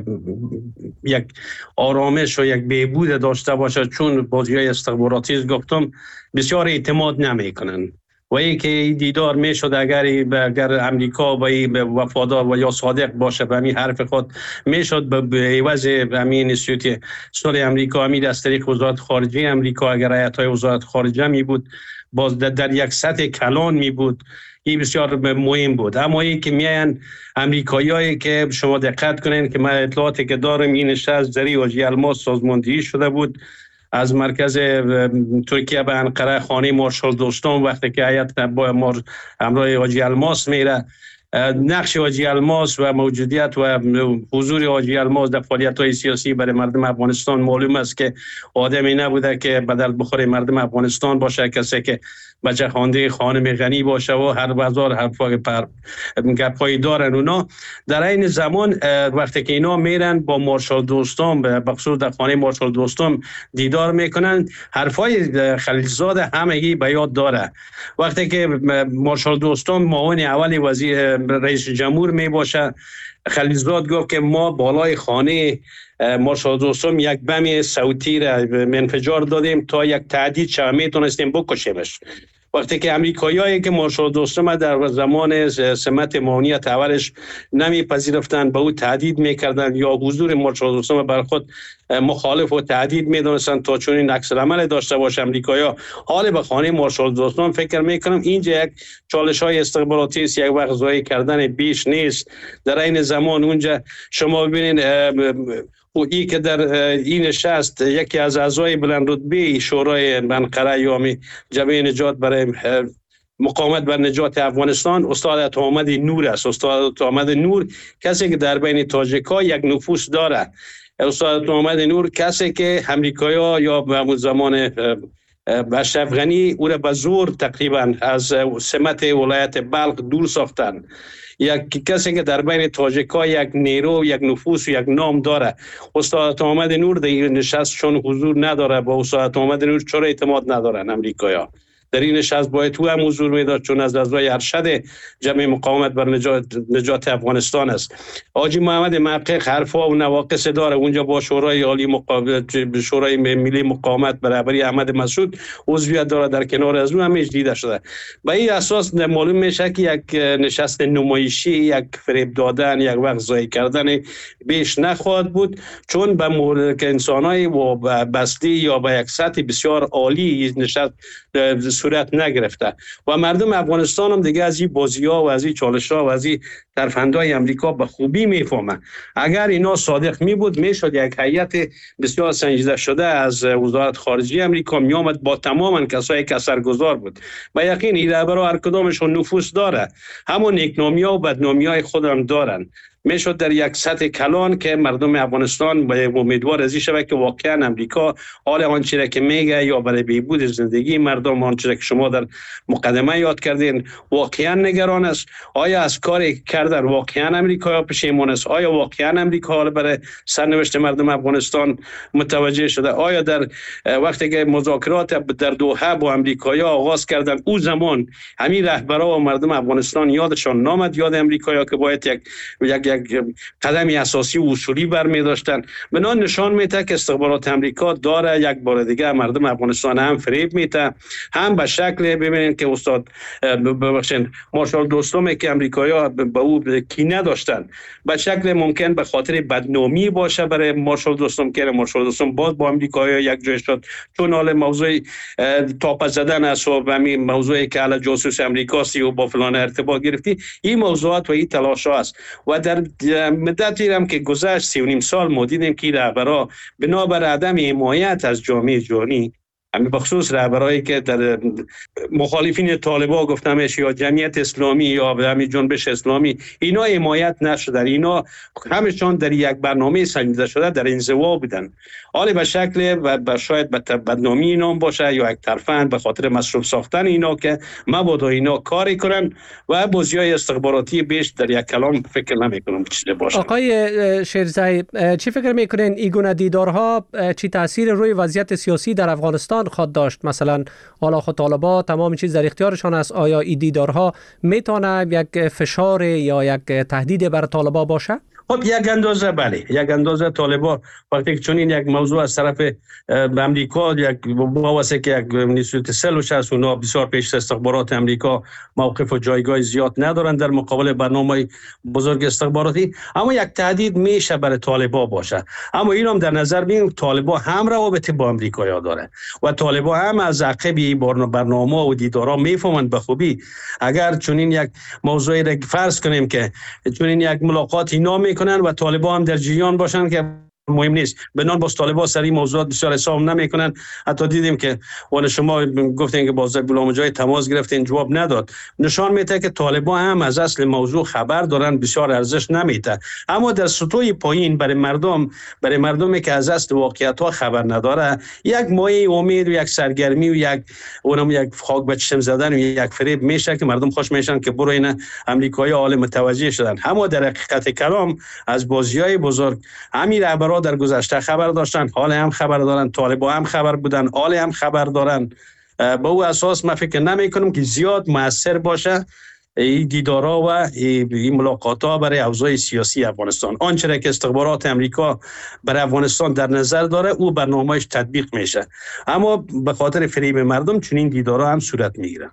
یک آرامش و یک بهبود داشته باشه، چون بازجای استخباراتی گفتم بسیار اعتماد نمیکنن و اینکه این دیدار میشد اگر اگر امریکا با وفادار و یا صادق باشه به همین حرف خود میشد به عوض همین اینستیتوت صلح امریکا، همین از طریق وزارت خارجه امریکا، اگر هیئت‌های وزارت خارجه می بود باز در یک سطح کلان می بود، این بسیار مهم بود. اما این که میان امریکاییایی که شما دقت کنین که من اطلاعاتی که دارم این نشست در حاجی الماس سازماندهی شده بود از مرکز ترکیه به انقره، خانه مارشال دوستان، وقتی که هیئت با مار همراه حاجی الماس میره، نقش حاجی الماس و موجودیت و حضور حاجی الماس در فعالیت‌های سیاسی برای مردم افغانستان معلوم است که آدمی نبوده که بدل بخوره مردم افغانستان باشه، کسی که بچه خوانده خانم غنی باشه و هر بازار حرفای پر گپایی دارن. اونا در این زمان وقتی که اینا میرن با مارشال دوستان به خصوص در خانه مارشال دوستان دیدار میکنن، حرفای خلیلزاد همگی به یاد داره. وقتی که مارشال دوستان معاون اول وزیر رئیس جمهور می باشه، خلیلزاد گفت که ما بالای خانه مارشال دوستان یک بم صوتی را انفجار دادیم تا یک تهدید شود، میتونستیم بکشیمش. وقتی که امریکاییایی که مارشال دوستان در زمان سمت معاونیت اولش نمیپذیرفتند، به او تهدید میکردند یا حضور مارشال دوستان بر خود مخالف و تهدید میدونستند تا چون این عکس العمل داشته باشه امریکایی‌ها، حال به خانه مارشال دوستان فکر میکنم اینجا یک چالش های استخباراتی است، یک وقت ضایع کردن بیش نیست. در این زمان اونجا شما ببینید و ای که در این نشست یکی از اعضای بلند رتبه شورای انقره یا جبهه نجات برای مقاومت بر نجات افغانستان استاد عطاحمد نور است. استاد عطاحمد نور کسی که در بین تاجیک‌ها یک نفوذ داره. استاد عطاحمد نور کسی که امریکایی‌ها یا به زمان اشرف غنی او را به زور تقریبا از سمت ولایت بلخ دور ساختن. یک کسی که در بین تاجیک‌ها یک نیرو، یک نفوذ و یک نام داره. استاد عطاحمد نور در این نشست چون حضور نداره، با استاد عطاحمد نور چرا اعتماد ندارن امریکایی‌ها؟ در این نشست باید تو هم حضور میداد چون از اعضای ارشد جمعیت مقاومت بر نجات, نجات افغانستان است. حاجی محمد محقق حرفا و نواقص داره، اونجا با شورای عالی مقاومت، شورای ملی مقاومت بر رهبری احمد مسعود عضویت داره، در کنار از اون هم دیده شده. به این اساس معلوم میشه که یک نشست نمایشی، یک فریب دادن، یک وقت ضایع کردن بیش نخواهد بود، چون به مورد انسانای و بستی یا به یک سطح بسیار عالی نشست صورت نگرفته و مردم افغانستان هم دیگه از این بازی‌ها و از این چالش‌ها و از این ترفندهای امریکا به خوبی میفهمن. اگر اینا صادق می بود میشد یک هیئت بسیار سنجیده شده از وزارت خارجه امریکا می آمد با تمام کسایی که اثرگذار بود. با یقین این رهبرها هر کدامشون نفوذ داره، همون نیکنامی‌ها و بدنامی‌های خودم دارن. میشد در یک سطح کلان که مردم افغانستان باید امیدوار از این شود که واقعا امریکا حال آنچه که میگه یا برای بهبود زندگی مردم، آنچه که شما در مقدمه یاد کردین، واقعا نگران است. آیا از کاری کردن واقعا امریکا پشیمان است؟ آیا واقعا امریکا برای سرنوشت مردم افغانستان متوجه شده؟ آیا در وقتی که مذاکرات در دوحه با امریکایی‌ها آغاز کردن او زمان همین رهبرها و مردم افغانستان یادشان نامد، یاد امریکایی‌ها که باید یک یک یک قدمی اساسی و اصولی برمی داشتن؟ بنا نشان میده که استخبارات امریکا داره یک بار دیگه مردم افغانستان هم فریب میده، هم به شکل ببینید که استاد ببخشید مارشال دوستم که امریکایی‌ها به او کینه داشتن، به شکل ممکن به خاطر بدنامی باشه برای مارشال دوستم که مارشال دوستم باز با امریکایی‌ها یک جای شد، چون حال موضوع تاپ زدن است و همین موضوعی که علی جاسوس امریکاسی و با فلان ارتباط گرفتی، این موضوعات و این تلاش‌ها است. و در مدتی هم که گذشت سی و نیم سال ما دیدیم که رهبرها بنابر عدم حمایت از جامعه جهانی، همین بخصوص رهبرایی که در مخالفین طالبان گفتمش یا جمعیت اسلامی یا همین جنبش اسلامی، اینا حمایت نشده، اینا همشون در یک برنامه سنجیده شده در انزوا بودن. حالا به شکل و شاید به بدنامی اینا باشه یا یک طرفند به خاطر مصروف ساختن اینا که مبادا اینا کاری کنن و بازی‌های استخباراتی بیش در یک کلام فکر نمی‌کنم چیزی باشه. آقای شیرزایی، چی فکر می‌کنین این گونه دیدارها چی تاثیر روی وضعیت سیاسی در افغانستان خواهد داشت؟ مثلا حالا خود طالبان تمام چیز در اختیارشان است، آیا این دیدارها میتونه یک فشار یا یک تهدید بر طالبان باشه؟ خب یک اندازه بله، یک اندازه طالبان وقتی چون این یک موضوع از طرف امریکا یک واسه که یک نسبت سلوش است، اونا بسیار پیش استخبارات امریکا موقف و جایگاه زیاد ندارن در مقابل برنامه بزرگ استخباراتی، اما یک تهدید میشه برای طالبان باشه. اما این هم در نظر بگیریم طالبان هم روابط با امریکا داره و طالبان هم از عقب برنامه و دیدارا میفهمند به خوبی. اگر چون این یک موضوعی را فرض کنیم که چون این یک ملاقات اینا میکنن و طالبان هم در جریان باشن که مهم نیست، بنان با طالبان سری موضوعات بسیار حساب نمیکنن. حتی دیدیم که وان شما گفتین که باز غلام جای تماس گرفتین جواب نداد، نشان میده که طالبان هم از اصل موضوع خبر دارن، بسیار ارزش نمیده. اما در سطوح پایین برای مردم برای مردمی که از اصل واقعیت ها خبر نداره، یک مایه امید و یک سرگرمی و یک اونم یک خاک به چشم زدن و یک فریب میشه که مردم خوش میشن که برو اینا امریکایی عالم متوجه شدن. اما در حقیقت کلام از بازیای بزرگ همین رهبران در گذشته خبر داشتن، حال هم خبر دارن، طالبان هم خبر بودن، حال هم خبر دارن. با او اساس من فکر نمی کنم که زیاد مؤثر باشه این دیدارها و این ملاقات‌ها برای اوضاع سیاسی افغانستان. آنچه که استخبارات امریکا برای افغانستان در نظر داره او برنامه‌اش تطبیق میشه، اما به خاطر فریب مردم چنین دیدارها هم صورت میگیره.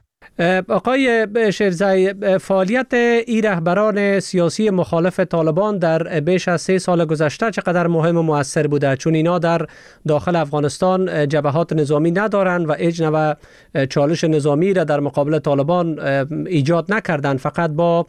آقای شیرزایی، فعالیت ای رهبران سیاسی مخالف طالبان در بیش از سه سال گذشته چقدر مهم و مؤثر بوده؟ چون اینا در داخل افغانستان جبهات نظامی ندارند و هیچ نوع چالش نظامی را در مقابل طالبان ایجاد نکردند، فقط با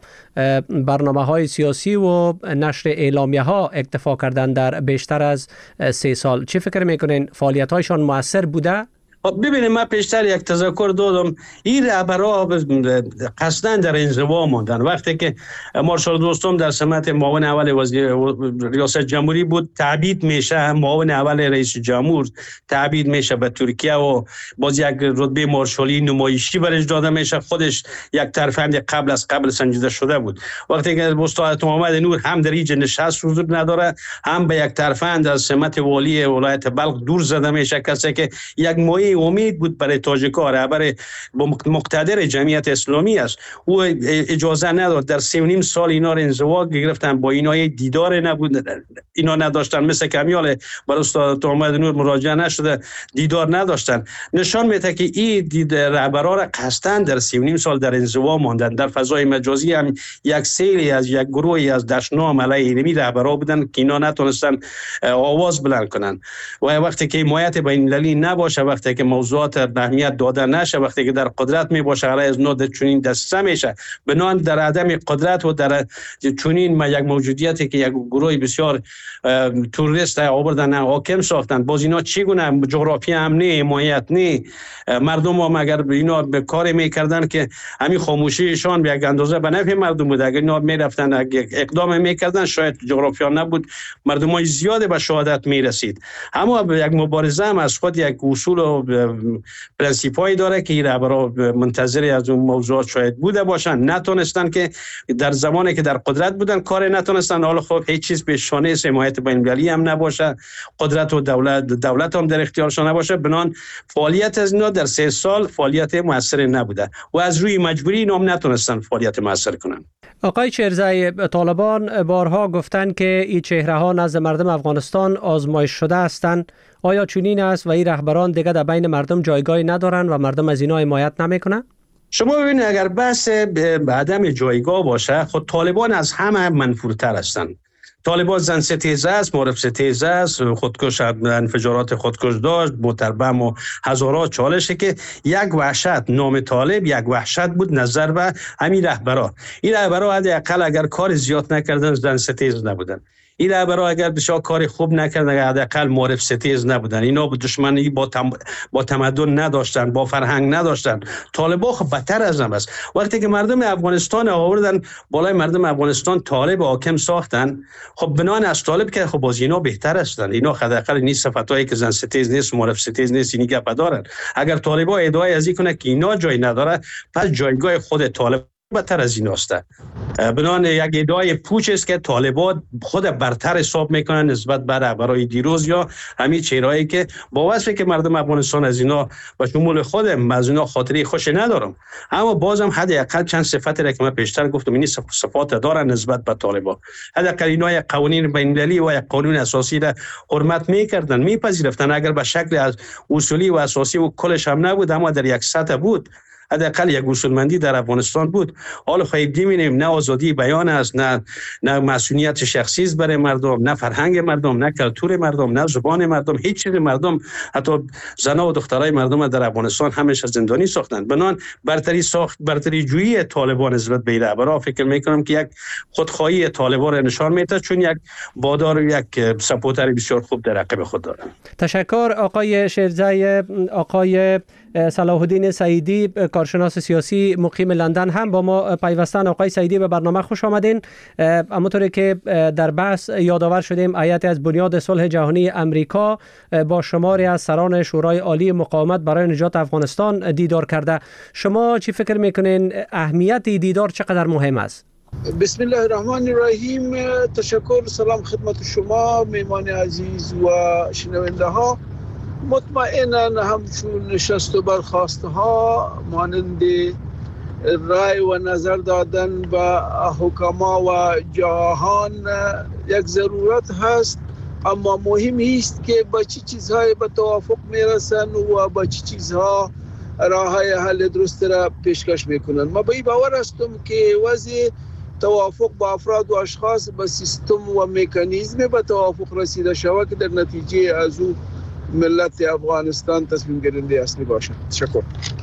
برنامه های سیاسی و نشر اعلامیه ها اکتفا کردند در بیشتر از سه سال. چی فکر میکنین فعالیت هایشان مؤثر بوده؟ ببینید من پیشتر یک تذکر دادم، این رهبرها قصداً در انزوا ماندن. وقتی که مارشال دوستم در سمت معاون اول وزیر ریاست جمهوری بود، تعبید میشه معاون اول رئیس جمهور تعبید میشه به ترکیه و باز یک رتبه مارشالی نمایشی برش داده میشه. خودش یک ترفند قبل از قبل سنجیده شده بود. وقتی که استاد محمد نور هم در اینجا نشست حضور نداره، هم به یک ترفند از سمت والی ولایت بلخ دور زده میشه، کسی که یک مایه امید بود برای تاجیک‌ها، رهبر مقتدر جمعیت اسلامی است. او اجازه نداد. در سه و نیم سال اینا رو انزوا گرفتن، با اینا دیدار نبود، اینا نداشتن، مثل کمیال برای استاد محمد نور مراجعه نشده، دیدار نداشتن. نشان میده که این دید رهبرها را قصداً در سه و نیم سال در انزوا ماندن. در فضای مجازی هم یک سیلی از یک گروهی از دشنام علیه اینمی رهبرها بودن که اینا نتونستن آواز بلند کنن. و وقتی که حمایت بین المللی نباشه، وقتی که موضوعات اهمیت داده نشه، وقتی که در قدرت می باشه علیه از نو چنین دسته میشه. بنان در عدم قدرت و در چنین ما یک موجودیتی که یک گروه بسیار توریست آوردن حاکم ساختن، باز اینا چگونه جغرافی امنی حمایت نی مردم هم اگر اینا به کار میکردن که همین خاموشیشان به یک اندازه به نفع مردم بود، اگر اینا میرفتن اقدام میکردن شاید جغرافیا نبود مردمای زیاد به شهادت میرسید. اما یک مبارزه هم از خود یک اصول و پرنسیپایی داره که اینا برای منتظری از اون موضوعات شاید بوده باشن، نتونستن که در زمانی که در قدرت بودن کار نتونستن. حالا خب هیچ چیز به شانه حمایت بین‌المللی هم نباشه، قدرت و دولت دولت هم در اختیارشان نباشه، بنان فعالیت از اینا در سه سال فعالیت موثر نبوده و از روی مجبوری اینا هم نتونستن فعالیت موثر کنن. آقای شیرزایی، طالبان بارها گفتند که این چهره ها نزد مردم افغانستان آزمایش شده هستند. آیا چنین است و این رهبران دیگه در بین مردم جایگاهی ندارن و مردم از اینا حمایت نمیکنن؟ شما ببینید اگر بحث عدم جایگاه باشه، خود طالبان از همه منفورتر هستند. طالبان زن ستیزه است، معرف ستیزه است، خودکش انفجارات خودکش داشت، متربم و هزارات چالشه که یک وحشت نام طالب یک وحشت بود نظر به همین رهبرا. این رهبرا حداقل اگر کار زیاد نکردن زن ستیز نبودن. این رهبرا اگر بسیار کار خوب نکردن حداقل معرف ستیز نبودن. اینا با دشمنی با تم... با تمدن نداشتن، با فرهنگ نداشتن. طالبان خب بدتر از هم است. وقتی که مردم افغانستان آوردن بالای مردم افغانستان طالب حاکم ساختن، خب بنان از طالب که خب باز اینا بهتر هستن. اینا حداقل این صفاتایی که زن ستیز نیست، معرف ستیز نیست، اینی گپ دارن. اگر طالبا ادعای از این کنه که اینا جای نداره، پس جایگاه خود طالب بدتر از این است. بنان یک ادعای پوچ است که طالبان خود برتر حساب میکنن نسبت به رهبرای دیروز یا همین چهرهایی که با وصفی که مردم افغانستان از اینا و شمول خودم از اینا خاطری خوش ندارم، اما بازم حداقل چند صفت را که من پیشتر گفتم این صفات دارن نسبت به طالبان. حداقل اینا یک قوانین بین‌المللی و یک قانون اساسی را حرمت میکردن، میپذیرفتن، اگر به شکل از اصولی و اساسی و کلش هم نبود اما در یک سطح بود، حداقل یک اصولمندی در افغانستان بود. حالا خیلی دیمینیم نه آزادی بیان است، نه نه مسئولیت شخصی است برای مردم، نه فرهنگ مردم، نه کلتور مردم، نه زبان مردم، هیچ چیز مردم، حتی زنا و دخترای مردم در افغانستان همیشه زندانی ساختند. بنان برتری ساخت برتری جویی طالبان نسبت به رهبرا فکر میکنم که یک خودخواهی طالبان را نشان میده، چون یک بادار و یک سپورتر بسیار خوب در عقب خود دارند. تشکر آقای شیرزایی. آقای صلاح الدین سعیدی کارشناس سیاسی مقیم لندن هم با ما پیوستن. آقای سعیدی به برنامه خوش آمدین. همونطوری که در بحث یادآور شدیم هیئت از بنیاد صلح جهانی امریکا با شماری از سران شورای عالی مقاومت برای نجات افغانستان دیدار کرده. شما چی فکر میکنین اهمیت دیدار چقدر مهم است؟ بسم الله الرحمن الرحیم. تشکر، سلام خدمت شما میهمان عزیز و شنونده ها. مطمئنا همچون نشست و برخاسته ها مانند رای و نظر دادن به حکما و جهان یک ضرورت هست، اما مهم است که با چه چیزهای به توافق میرسن و با چه چیزها راه های حل درست را پیشکش میکنن. ما به این باور هستم که وضع توافق با افراد و اشخاص با سیستم و مکانیزم به توافق رسیده شود که در نتیجه از او ملت افغانستان تصمیم گیرنده اصلی باشد. تشکر.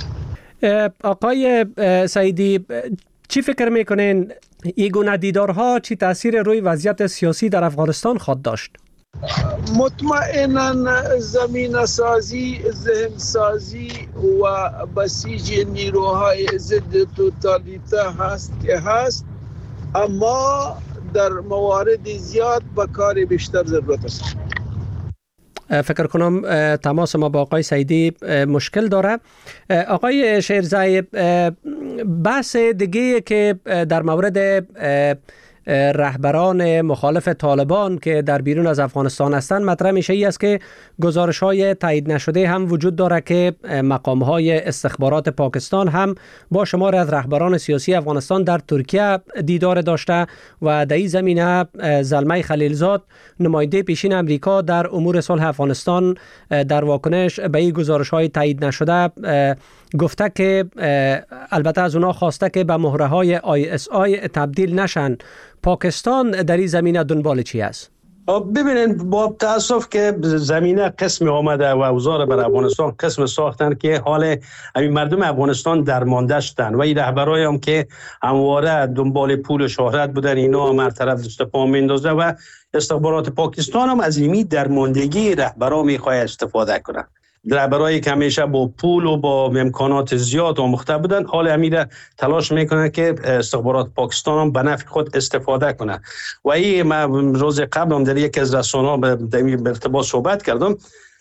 آقای سعیدی، چی فکر میکنین این گونه دیدارها چی تاثیر روی وضعیت سیاسی در افغانستان خواهد داشت؟ مطمئنا زمین سازی، ذهن سازی و بسیج نیروهای ضد توتالیته هست که هست، اما در موارد زیاد به کار بیشتر ضرورت است. فکر کنم تماس ما با آقای سعیدی مشکل داره. آقای شیرزایی، بحث دیگه که در مورد رهبران مخالف طالبان که در بیرون از افغانستان هستند مطرح میشه ای است که گزارش‌های تایید نشده هم وجود داره که مقام‌های استخبارات پاکستان هم با شمار از رهبران سیاسی افغانستان در ترکیه دیدار داشته و در این زمینه زلمه خلیلزاد نماینده پیشین امریکا در امور صلح افغانستان در واکنش به این گزارش‌های تایید نشده گفته که البته از اونا خواسته که به مهره‌های آی اس آی تبدیل نشن. پاکستان در این زمینه دنبال چی است؟ ببینید با تاسف که زمینه قسم آمده و اوضاع بر افغانستان قسم ساختن که حال همین مردم افغانستان درمانده شدن و این رهبرای هم که همواره دنبال پول و شهرت بودن اینا هم هر طرف دست پا میندازه و استخبارات پاکستان هم از این درماندگی رهبرا میخواد استفاده کنه. رهبرایی که همیشه با پول و با امکانات زیاد آموخته بودن حال امیر تلاش میکنه که استخبارات پاکستان هم به نفع خود استفاده کنه و این من روز قبل هم در یک از رسانه‌ها به ارتباط صحبت کردم.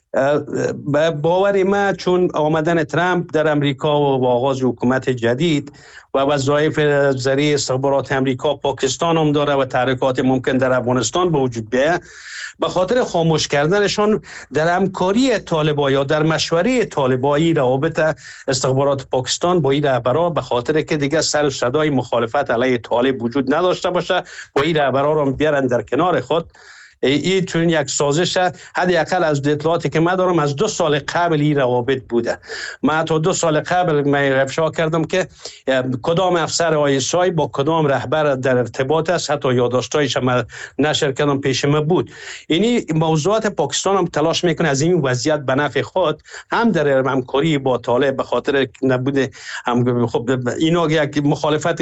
باور ما چون آمدن ترامپ در امریکا و آغاز حکومت جدید و وظایف ذریع استخبارات امریکا پاکستان هم داره و تحریکات ممکن در افغانستان به وجود بیاید، به خاطر خاموش کردنشان در همکاری طالبان یا در مشوره طالبانی روابط استخبارات پاکستان با این رهبرا به خاطر که دیگه سر و صدای مخالفت علیه طالب وجود نداشته باشه و این رهبرا رو بیارن در کنار خود. این چون یک سازش حداقل از اطلاعاتی که من دارم از دو سال قبل این روابط بوده. من تا دو سال قبل من افشا کردم که کدام افسر آی اس آی با کدام رهبر در ارتباط است، حتی یادداشت‌هایش من نشر کردم پیش من بود. یعنی موضوعات پاکستان هم تلاش میکنه از این وضعیت به نفع خود هم در همکاری با طالب به خاطر نبوده هم خب اینا یک مخالفت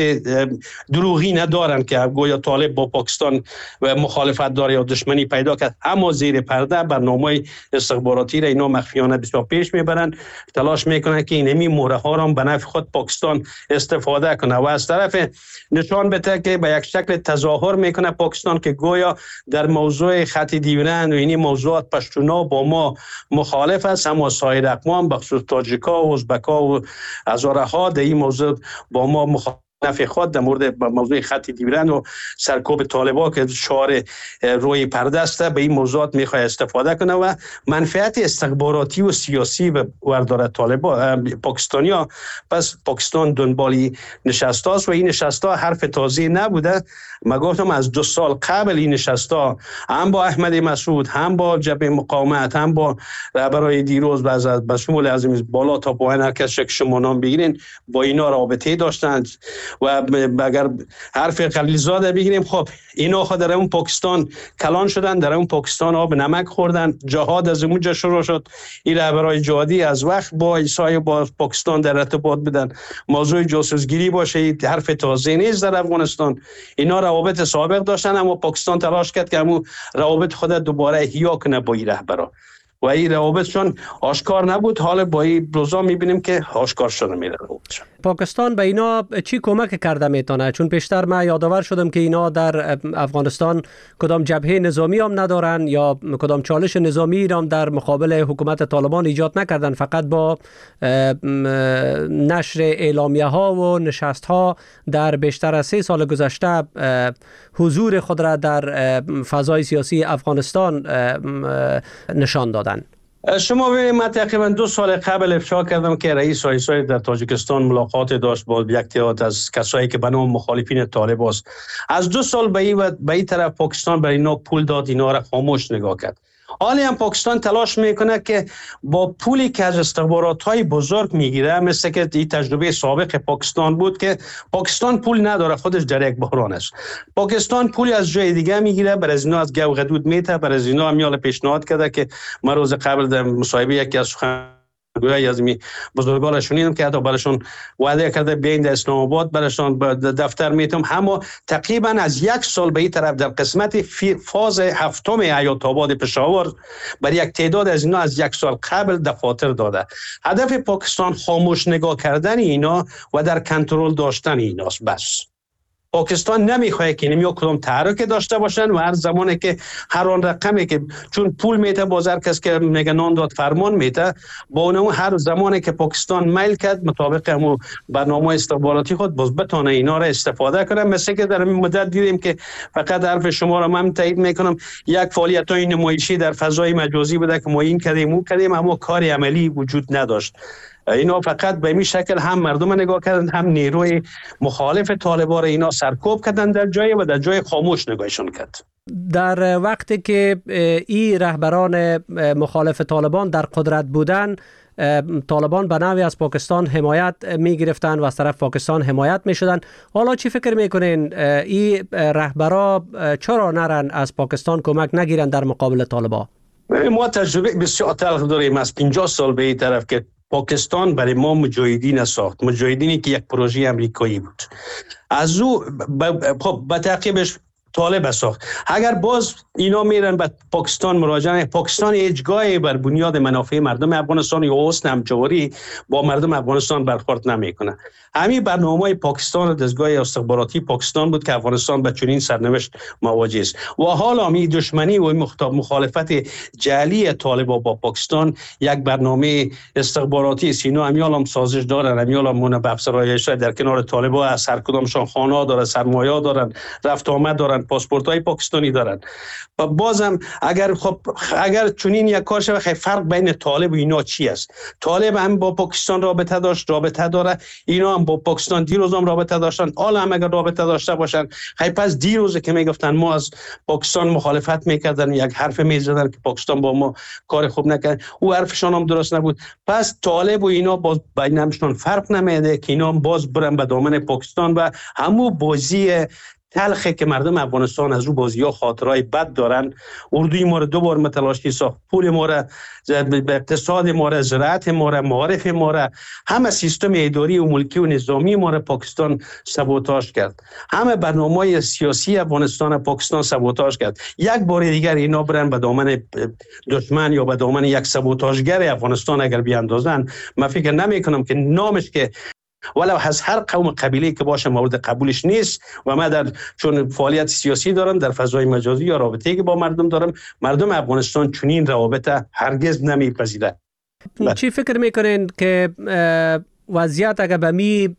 دروغی ندارن که گویا طالب با پاکستان و مخالفت داره یا دشمنی پیدا کرد، اما زیر پرده برنامه استخباراتی را اینا مخفیانه بسیار پیش میبرن، تلاش میکنن که اینمی موره ها را به نفع خود پاکستان استفاده کنه و از طرف نشان بده که به یک شکل تظاهر میکنه پاکستان که گویا در موضوع خط دیورند و اینی موضوعات پشتونا با ما مخالف است، اما سایر اقوام بخصوص تاجیکا و ازبکا و هزاره ها در این موضوع با ما مخالف نفع خود در مورد موضوع خط دیورند و سرکوب طالبان که شعار روی پرده است به این موضوعات میخواد استفاده کنه و منفعت استخباراتی و سیاسی به وردار طالبان پاکستانیا. پس پاکستان دنبالی نشسته است و این نشسته حرف تازه نبوده. ما گفتم از دو سال قبل این نشسته هم با احمد مسعود هم با جبهه مقاومت هم با رهبرای دیروز و از شمول از بالا تا پایین هر کس که شما نام بگیرین با اینا رابطه داشتند و اگر حرف خلیلزاده بگیریم خب اینا خود در اون پاکستان کلان شدن، در اون پاکستان آب نمک خوردن، جهاد از اونجا شروع شد. این رهبرای جهادی از وقت با عیسی با پاکستان در ارتباط بودن. موضوع جاسوسگیری باشه حرف تازه نیست در افغانستان. اینا روابط سابق داشتن اما پاکستان تلاش کرد که همون روابط خود دوباره احیا کنه با این رهبرا و این روابطشون آشکار نبود. حالا با این روزا میبینیم که آشکار شده میره روابطشون. پاکستان به اینا چی کمک کرده میتونه؟ چون پیشتر من یادآور شدم که اینا در افغانستان کدام جبهه نظامی هم ندارن یا کدام چالش نظامی هم در مقابل حکومت طالبان ایجاد نکردن، فقط با نشر اعلامیه ها و نشست ها در بیشتر از سه سال گذشته حضور خود را در فضای سیاسی افغانستان نشان دادن. شما ببینید من تقریبا دو سال قبل افشا کردم که رئیس آی اس آی در تاجیکستان ملاقات داشت با یک تعداد از کسایی که به نام مخالفین طالب است. از دو سال به این به این طرف پاکستان برای اینا پول داد، اینا را خاموش نگاه کرد. حالی هم پاکستان تلاش میکنه که با پولی که از استخبارات‌های بزرگ میگیره، مثل که این تجربه سابق پاکستان بود که پاکستان پول نداره، خودش در یک بحران است. پاکستان پولی از جای دیگه میگیره، برای از اینا از گو غدود میته، برای از اینا میال پیشنهاد کرده که من روز قبل در مصاحبه یکی از سخن گویی از می بزرگان شنیدم که حتی براشون وعده کرده بیاین در اسلام آباد براشون دفتر میتم. اما تقریبا از یک سال به این طرف در قسمت فاز هفتم حیات آباد پشاور برای یک تعداد از اینا از یک سال قبل دفاتر داده. هدف پاکستان خاموش نگاه کردن اینا و در کنترل داشتن ایناست. بس پاکستان نمیخواد که نمیو کدام تحرک داشته باشن و هر زمانی که هر آن رقمی که چون پول میته بازار کس که میگه نان داد فرمان میته، با اون هر زمانی که پاکستان میل کرد مطابق همون برنامه استخباراتی خود باز بتونه اینا را استفاده کنه. مثل که در این مدت دیدیم که فقط حرف شما را من تایید میکنم، یک فعالیت های نمایشی در فضای مجازی بوده که ما این کردیم اون کردیم اما کاری عملی وجود نداشت. اینا فقط به این شکل هم مردم نگاه کردن، هم نیروی مخالف طالبان اینا سرکوب کردن در جای و در جای خاموش نگاهشون کرد. در وقتی که این رهبران مخالف طالبان در قدرت بودن، طالبان به نوعی از پاکستان حمایت می گرفتن و از طرف پاکستان حمایت می شدن. حالا چی فکر میکنین این رهبرا چرا نرن از پاکستان کمک نگیرن در مقابل طالبان؟ ما تجربه بسیار تلخ داریم از پنجاه سال به این طرف که پاکستان برای ما مجاهدین ساخت، مجاهدینی که یک پروژه امریکایی بود. از او به تعقیبش طالب ساخت. اگر باز اینا میرن به پاکستان مراجعه، پاکستان هیچگاهی بر بنیاد منافع مردم افغانستان یا حسن همجواری با مردم افغانستان برخورد نمیکنه. همین برنامه پاکستان و دستگاه استخباراتی پاکستان بود که افغانستان به چنین سرنوشت مواجه است و حالا می دشمنی و مخالفت جعلی طالبان با پاکستان یک برنامه استخباراتی است. اینا همیال هم سازش دارن، همیال هم منبع افسرایش در کنار طالبان از هر کدامشان خانه داره، سرمایه دارن، رفت آمد دارن، پاسپورت های پاکستانی دارن. و بازم اگر خب اگر چنین یک کار شود، خیلی فرق بین طالب و اینا چی است؟ طالب هم با پاکستان رابطه داشت، رابطه داره، اینا هم با پاکستان دیروز هم رابطه داشتن، حالا هم اگر رابطه داشته باشن، خیلی پس دیروز که میگفتن ما از پاکستان مخالفت میکردن، یک حرف میزدن که پاکستان با ما کار خوب نکرد، او حرفشان هم درست نبود. پس طالب و اینا باز بینشون فرق نمیده که اینا باز برن به دامن پاکستان و همو بازی تلخه که مردم افغانستان از رو بازی‌ها خاطرهای بد دارن. اردوی ما رو دو بار متلاشی ساخت، پول ما رو، اقتصاد ما رو، زراعت ما رو، معارف ما رو، همه سیستم اداری و ملکی و نظامی ما رو پاکستان سابوتاژ کرد. همه برنامه‌های سیاسی افغانستان پاکستان سابوتاژ کرد. یک بار دیگر اینا برن به دامن دشمن یا به دامن یک سابوتاژگر افغانستان اگر بیاندازن، من فکر نمی‌کنم که نامش که ولو از هر قوم قبیله که باشه مورد قبولش نیست و من در چون فعالیت سیاسی دارم در فضای مجازی یا رابطه‌ای که با مردم دارم، مردم افغانستان چنین روابط هرگز نمیپذیرند. چی فکر میکنین که وضعیت اگر به می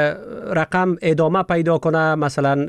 رقم ادامه پیدا کنه، مثلا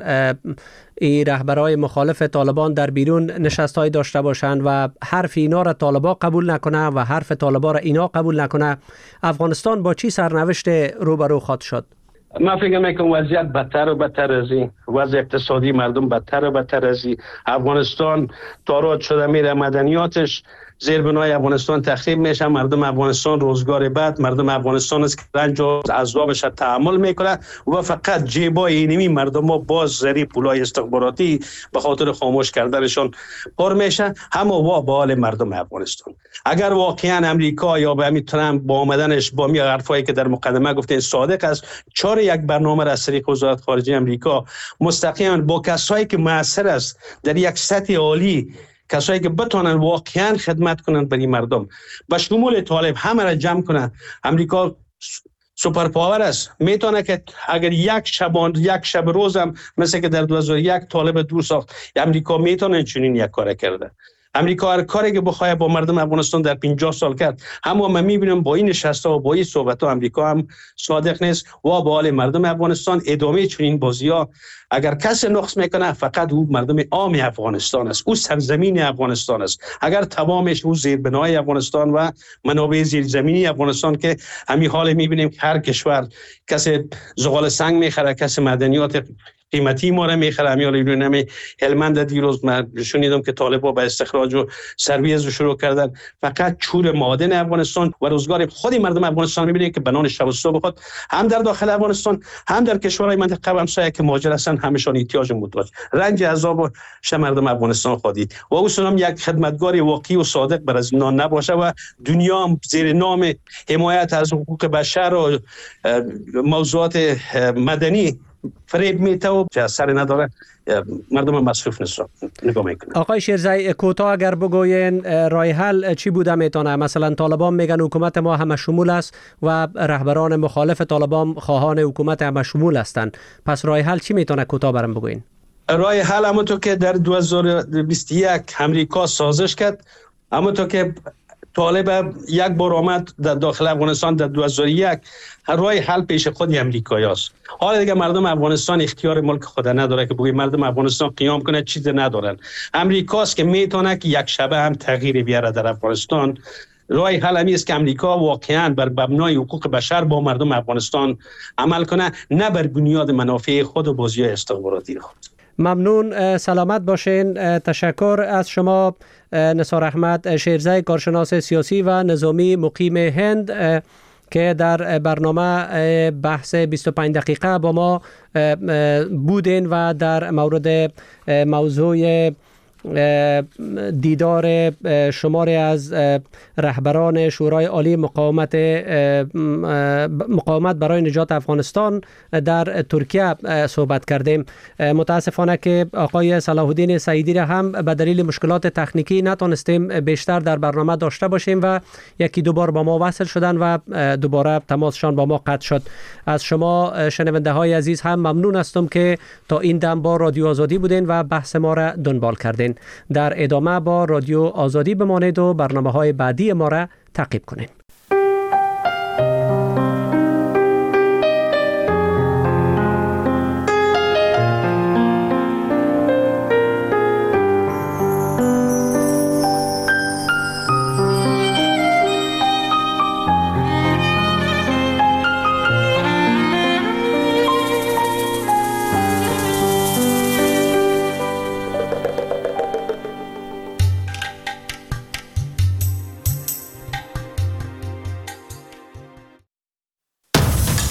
این رهبرای مخالف طالبان در بیرون نشستای داشته باشند و حرف اینا را طالبان قبول نکنه و حرف طالبان را اینا قبول نکنه، افغانستان با چی سرنوشت روبرو خواهد شد؟ من فکر میکنم وضعیت بدتر و بدتر از این، وضع اقتصادی مردم بدتر و بدتر از این. افغانستان تاراج شده میره، مدنیاتش زیر بنای افغانستان تخریب میشه، مردم افغانستان روزگار بعد، مردم افغانستان است که رنج و عذابش تحمل میکنه و فقط جیبای اینمی مردم ها باز زری پولای استخباراتی به خاطر خاموش کردنشان پر میشه، همه وا به حال مردم افغانستان. اگر واقعا امریکا یا به همین ترامپ با آمدنش با می حرفایی که در مقدمه گفتین صادق است، چهار یک برنامه را از طریق وزارت خارجه امریکا مستقیما با کسایی که موثر است در یک سطح عالی، کسایی که بتونن واقعا خدمت کنن برای مردم، به شمول طالب همه را جمع کنن. امریکا سوپر پاور است، میتونه که اگر یک شبان یک شب روزم مثل که در دو هزار و یک طالب دور ساخت، امریکا میتونه چنین یک کار کرده. امریکا هر کاری که بخواد با مردم افغانستان در پنجاه سال کرد، اما من میبینم با این نشسته و با این صحبت ها امریکا هم صادق نیست و با حال مردم افغانستان ادامه چنین بازی ها اگر کسی نقص میکنه فقط او مردم عام افغانستان است، او سرزمین افغانستان است. اگر تمامش او زیربنای افغانستان و منابع زیرزمینی افغانستان که همین حال میبینیم که هر کشور کسی زغال سنگ میخره، کسی معدنیات قیمتی ما را میخره. همیال ایران هلمند دیروز من شنیدم که طالبان به استخراج و سرویز شروع کردن. فقط چور معادن افغانستان و روزگار خود مردم افغانستان میبینید که بنان شب و صبح خود هم در داخل افغانستان هم در کشورهای منطقه همسایه که مهاجر هستن همشان احتیاج محتاج رنج عذاب ش مردم افغانستان خودید و اصلا یک خدمتگار واقعی و صادق بر از اینا نباشه و دنیا هم زیر نام حمایت از حقوق بشر و موضوعات مدنی فریب میته و اثر نداره، مردم مصروف نیست. نگاه میکنه. آقای شیرزی، کوتاه اگر بگوین رای حل چی بوده میتونه؟ مثلا طالبان میگن حکومت ما همه شمول است و رهبران مخالف طالبان خواهان حکومت همه شمول هستند، پس رای حل چی میتونه؟ کوتاه برام بگوین. رای حل همونطور که در دو هزار و بیست و یک امریکا سازش کرد، همونطور که طالب یک بار آمد در داخل افغانستان در دو هزار و یک، رای حل پیش خود امریکایی است. حالا دیگه مردم افغانستان اختیار ملک خود نداره که بگه مردم افغانستان قیام کنه، چیز ندارن. امریکاست که میتونه که یک شبه هم تغییر بیاره در افغانستان. رای حل همی است که امریکا واقعا بر مبنای حقوق بشر با مردم افغانستان عمل کنه، نه بر بنیاد منافع خود و بازی استخباراتی خود. ممنون، سلامت باشین. تشکر از شما نثار احمد شیرزی، کارشناس سیاسی و نظامی مقیم هند، که در برنامه بحث بیست و پنج دقیقه با ما بودین و در مورد موضوع دیدار شماری از رهبران شورای عالی مقاومت مقاومت برای نجات افغانستان در ترکیه صحبت کردیم. متاسفانه که آقای صلاح الدین سعیدی را هم به دلیل مشکلات تکنیکی نتونستیم بیشتر در برنامه داشته باشیم و یکی دو بار با ما وصل شدن و دوباره تماسشان با ما قطع شد. از شما شنونده های عزیز هم ممنون هستم که تا این دم با رادیو آزادی بودین و بحث ما را دنبال کردین. در ادامه با رادیو آزادی بمانید و برنامه های بعدی ما را تعقیب کنید.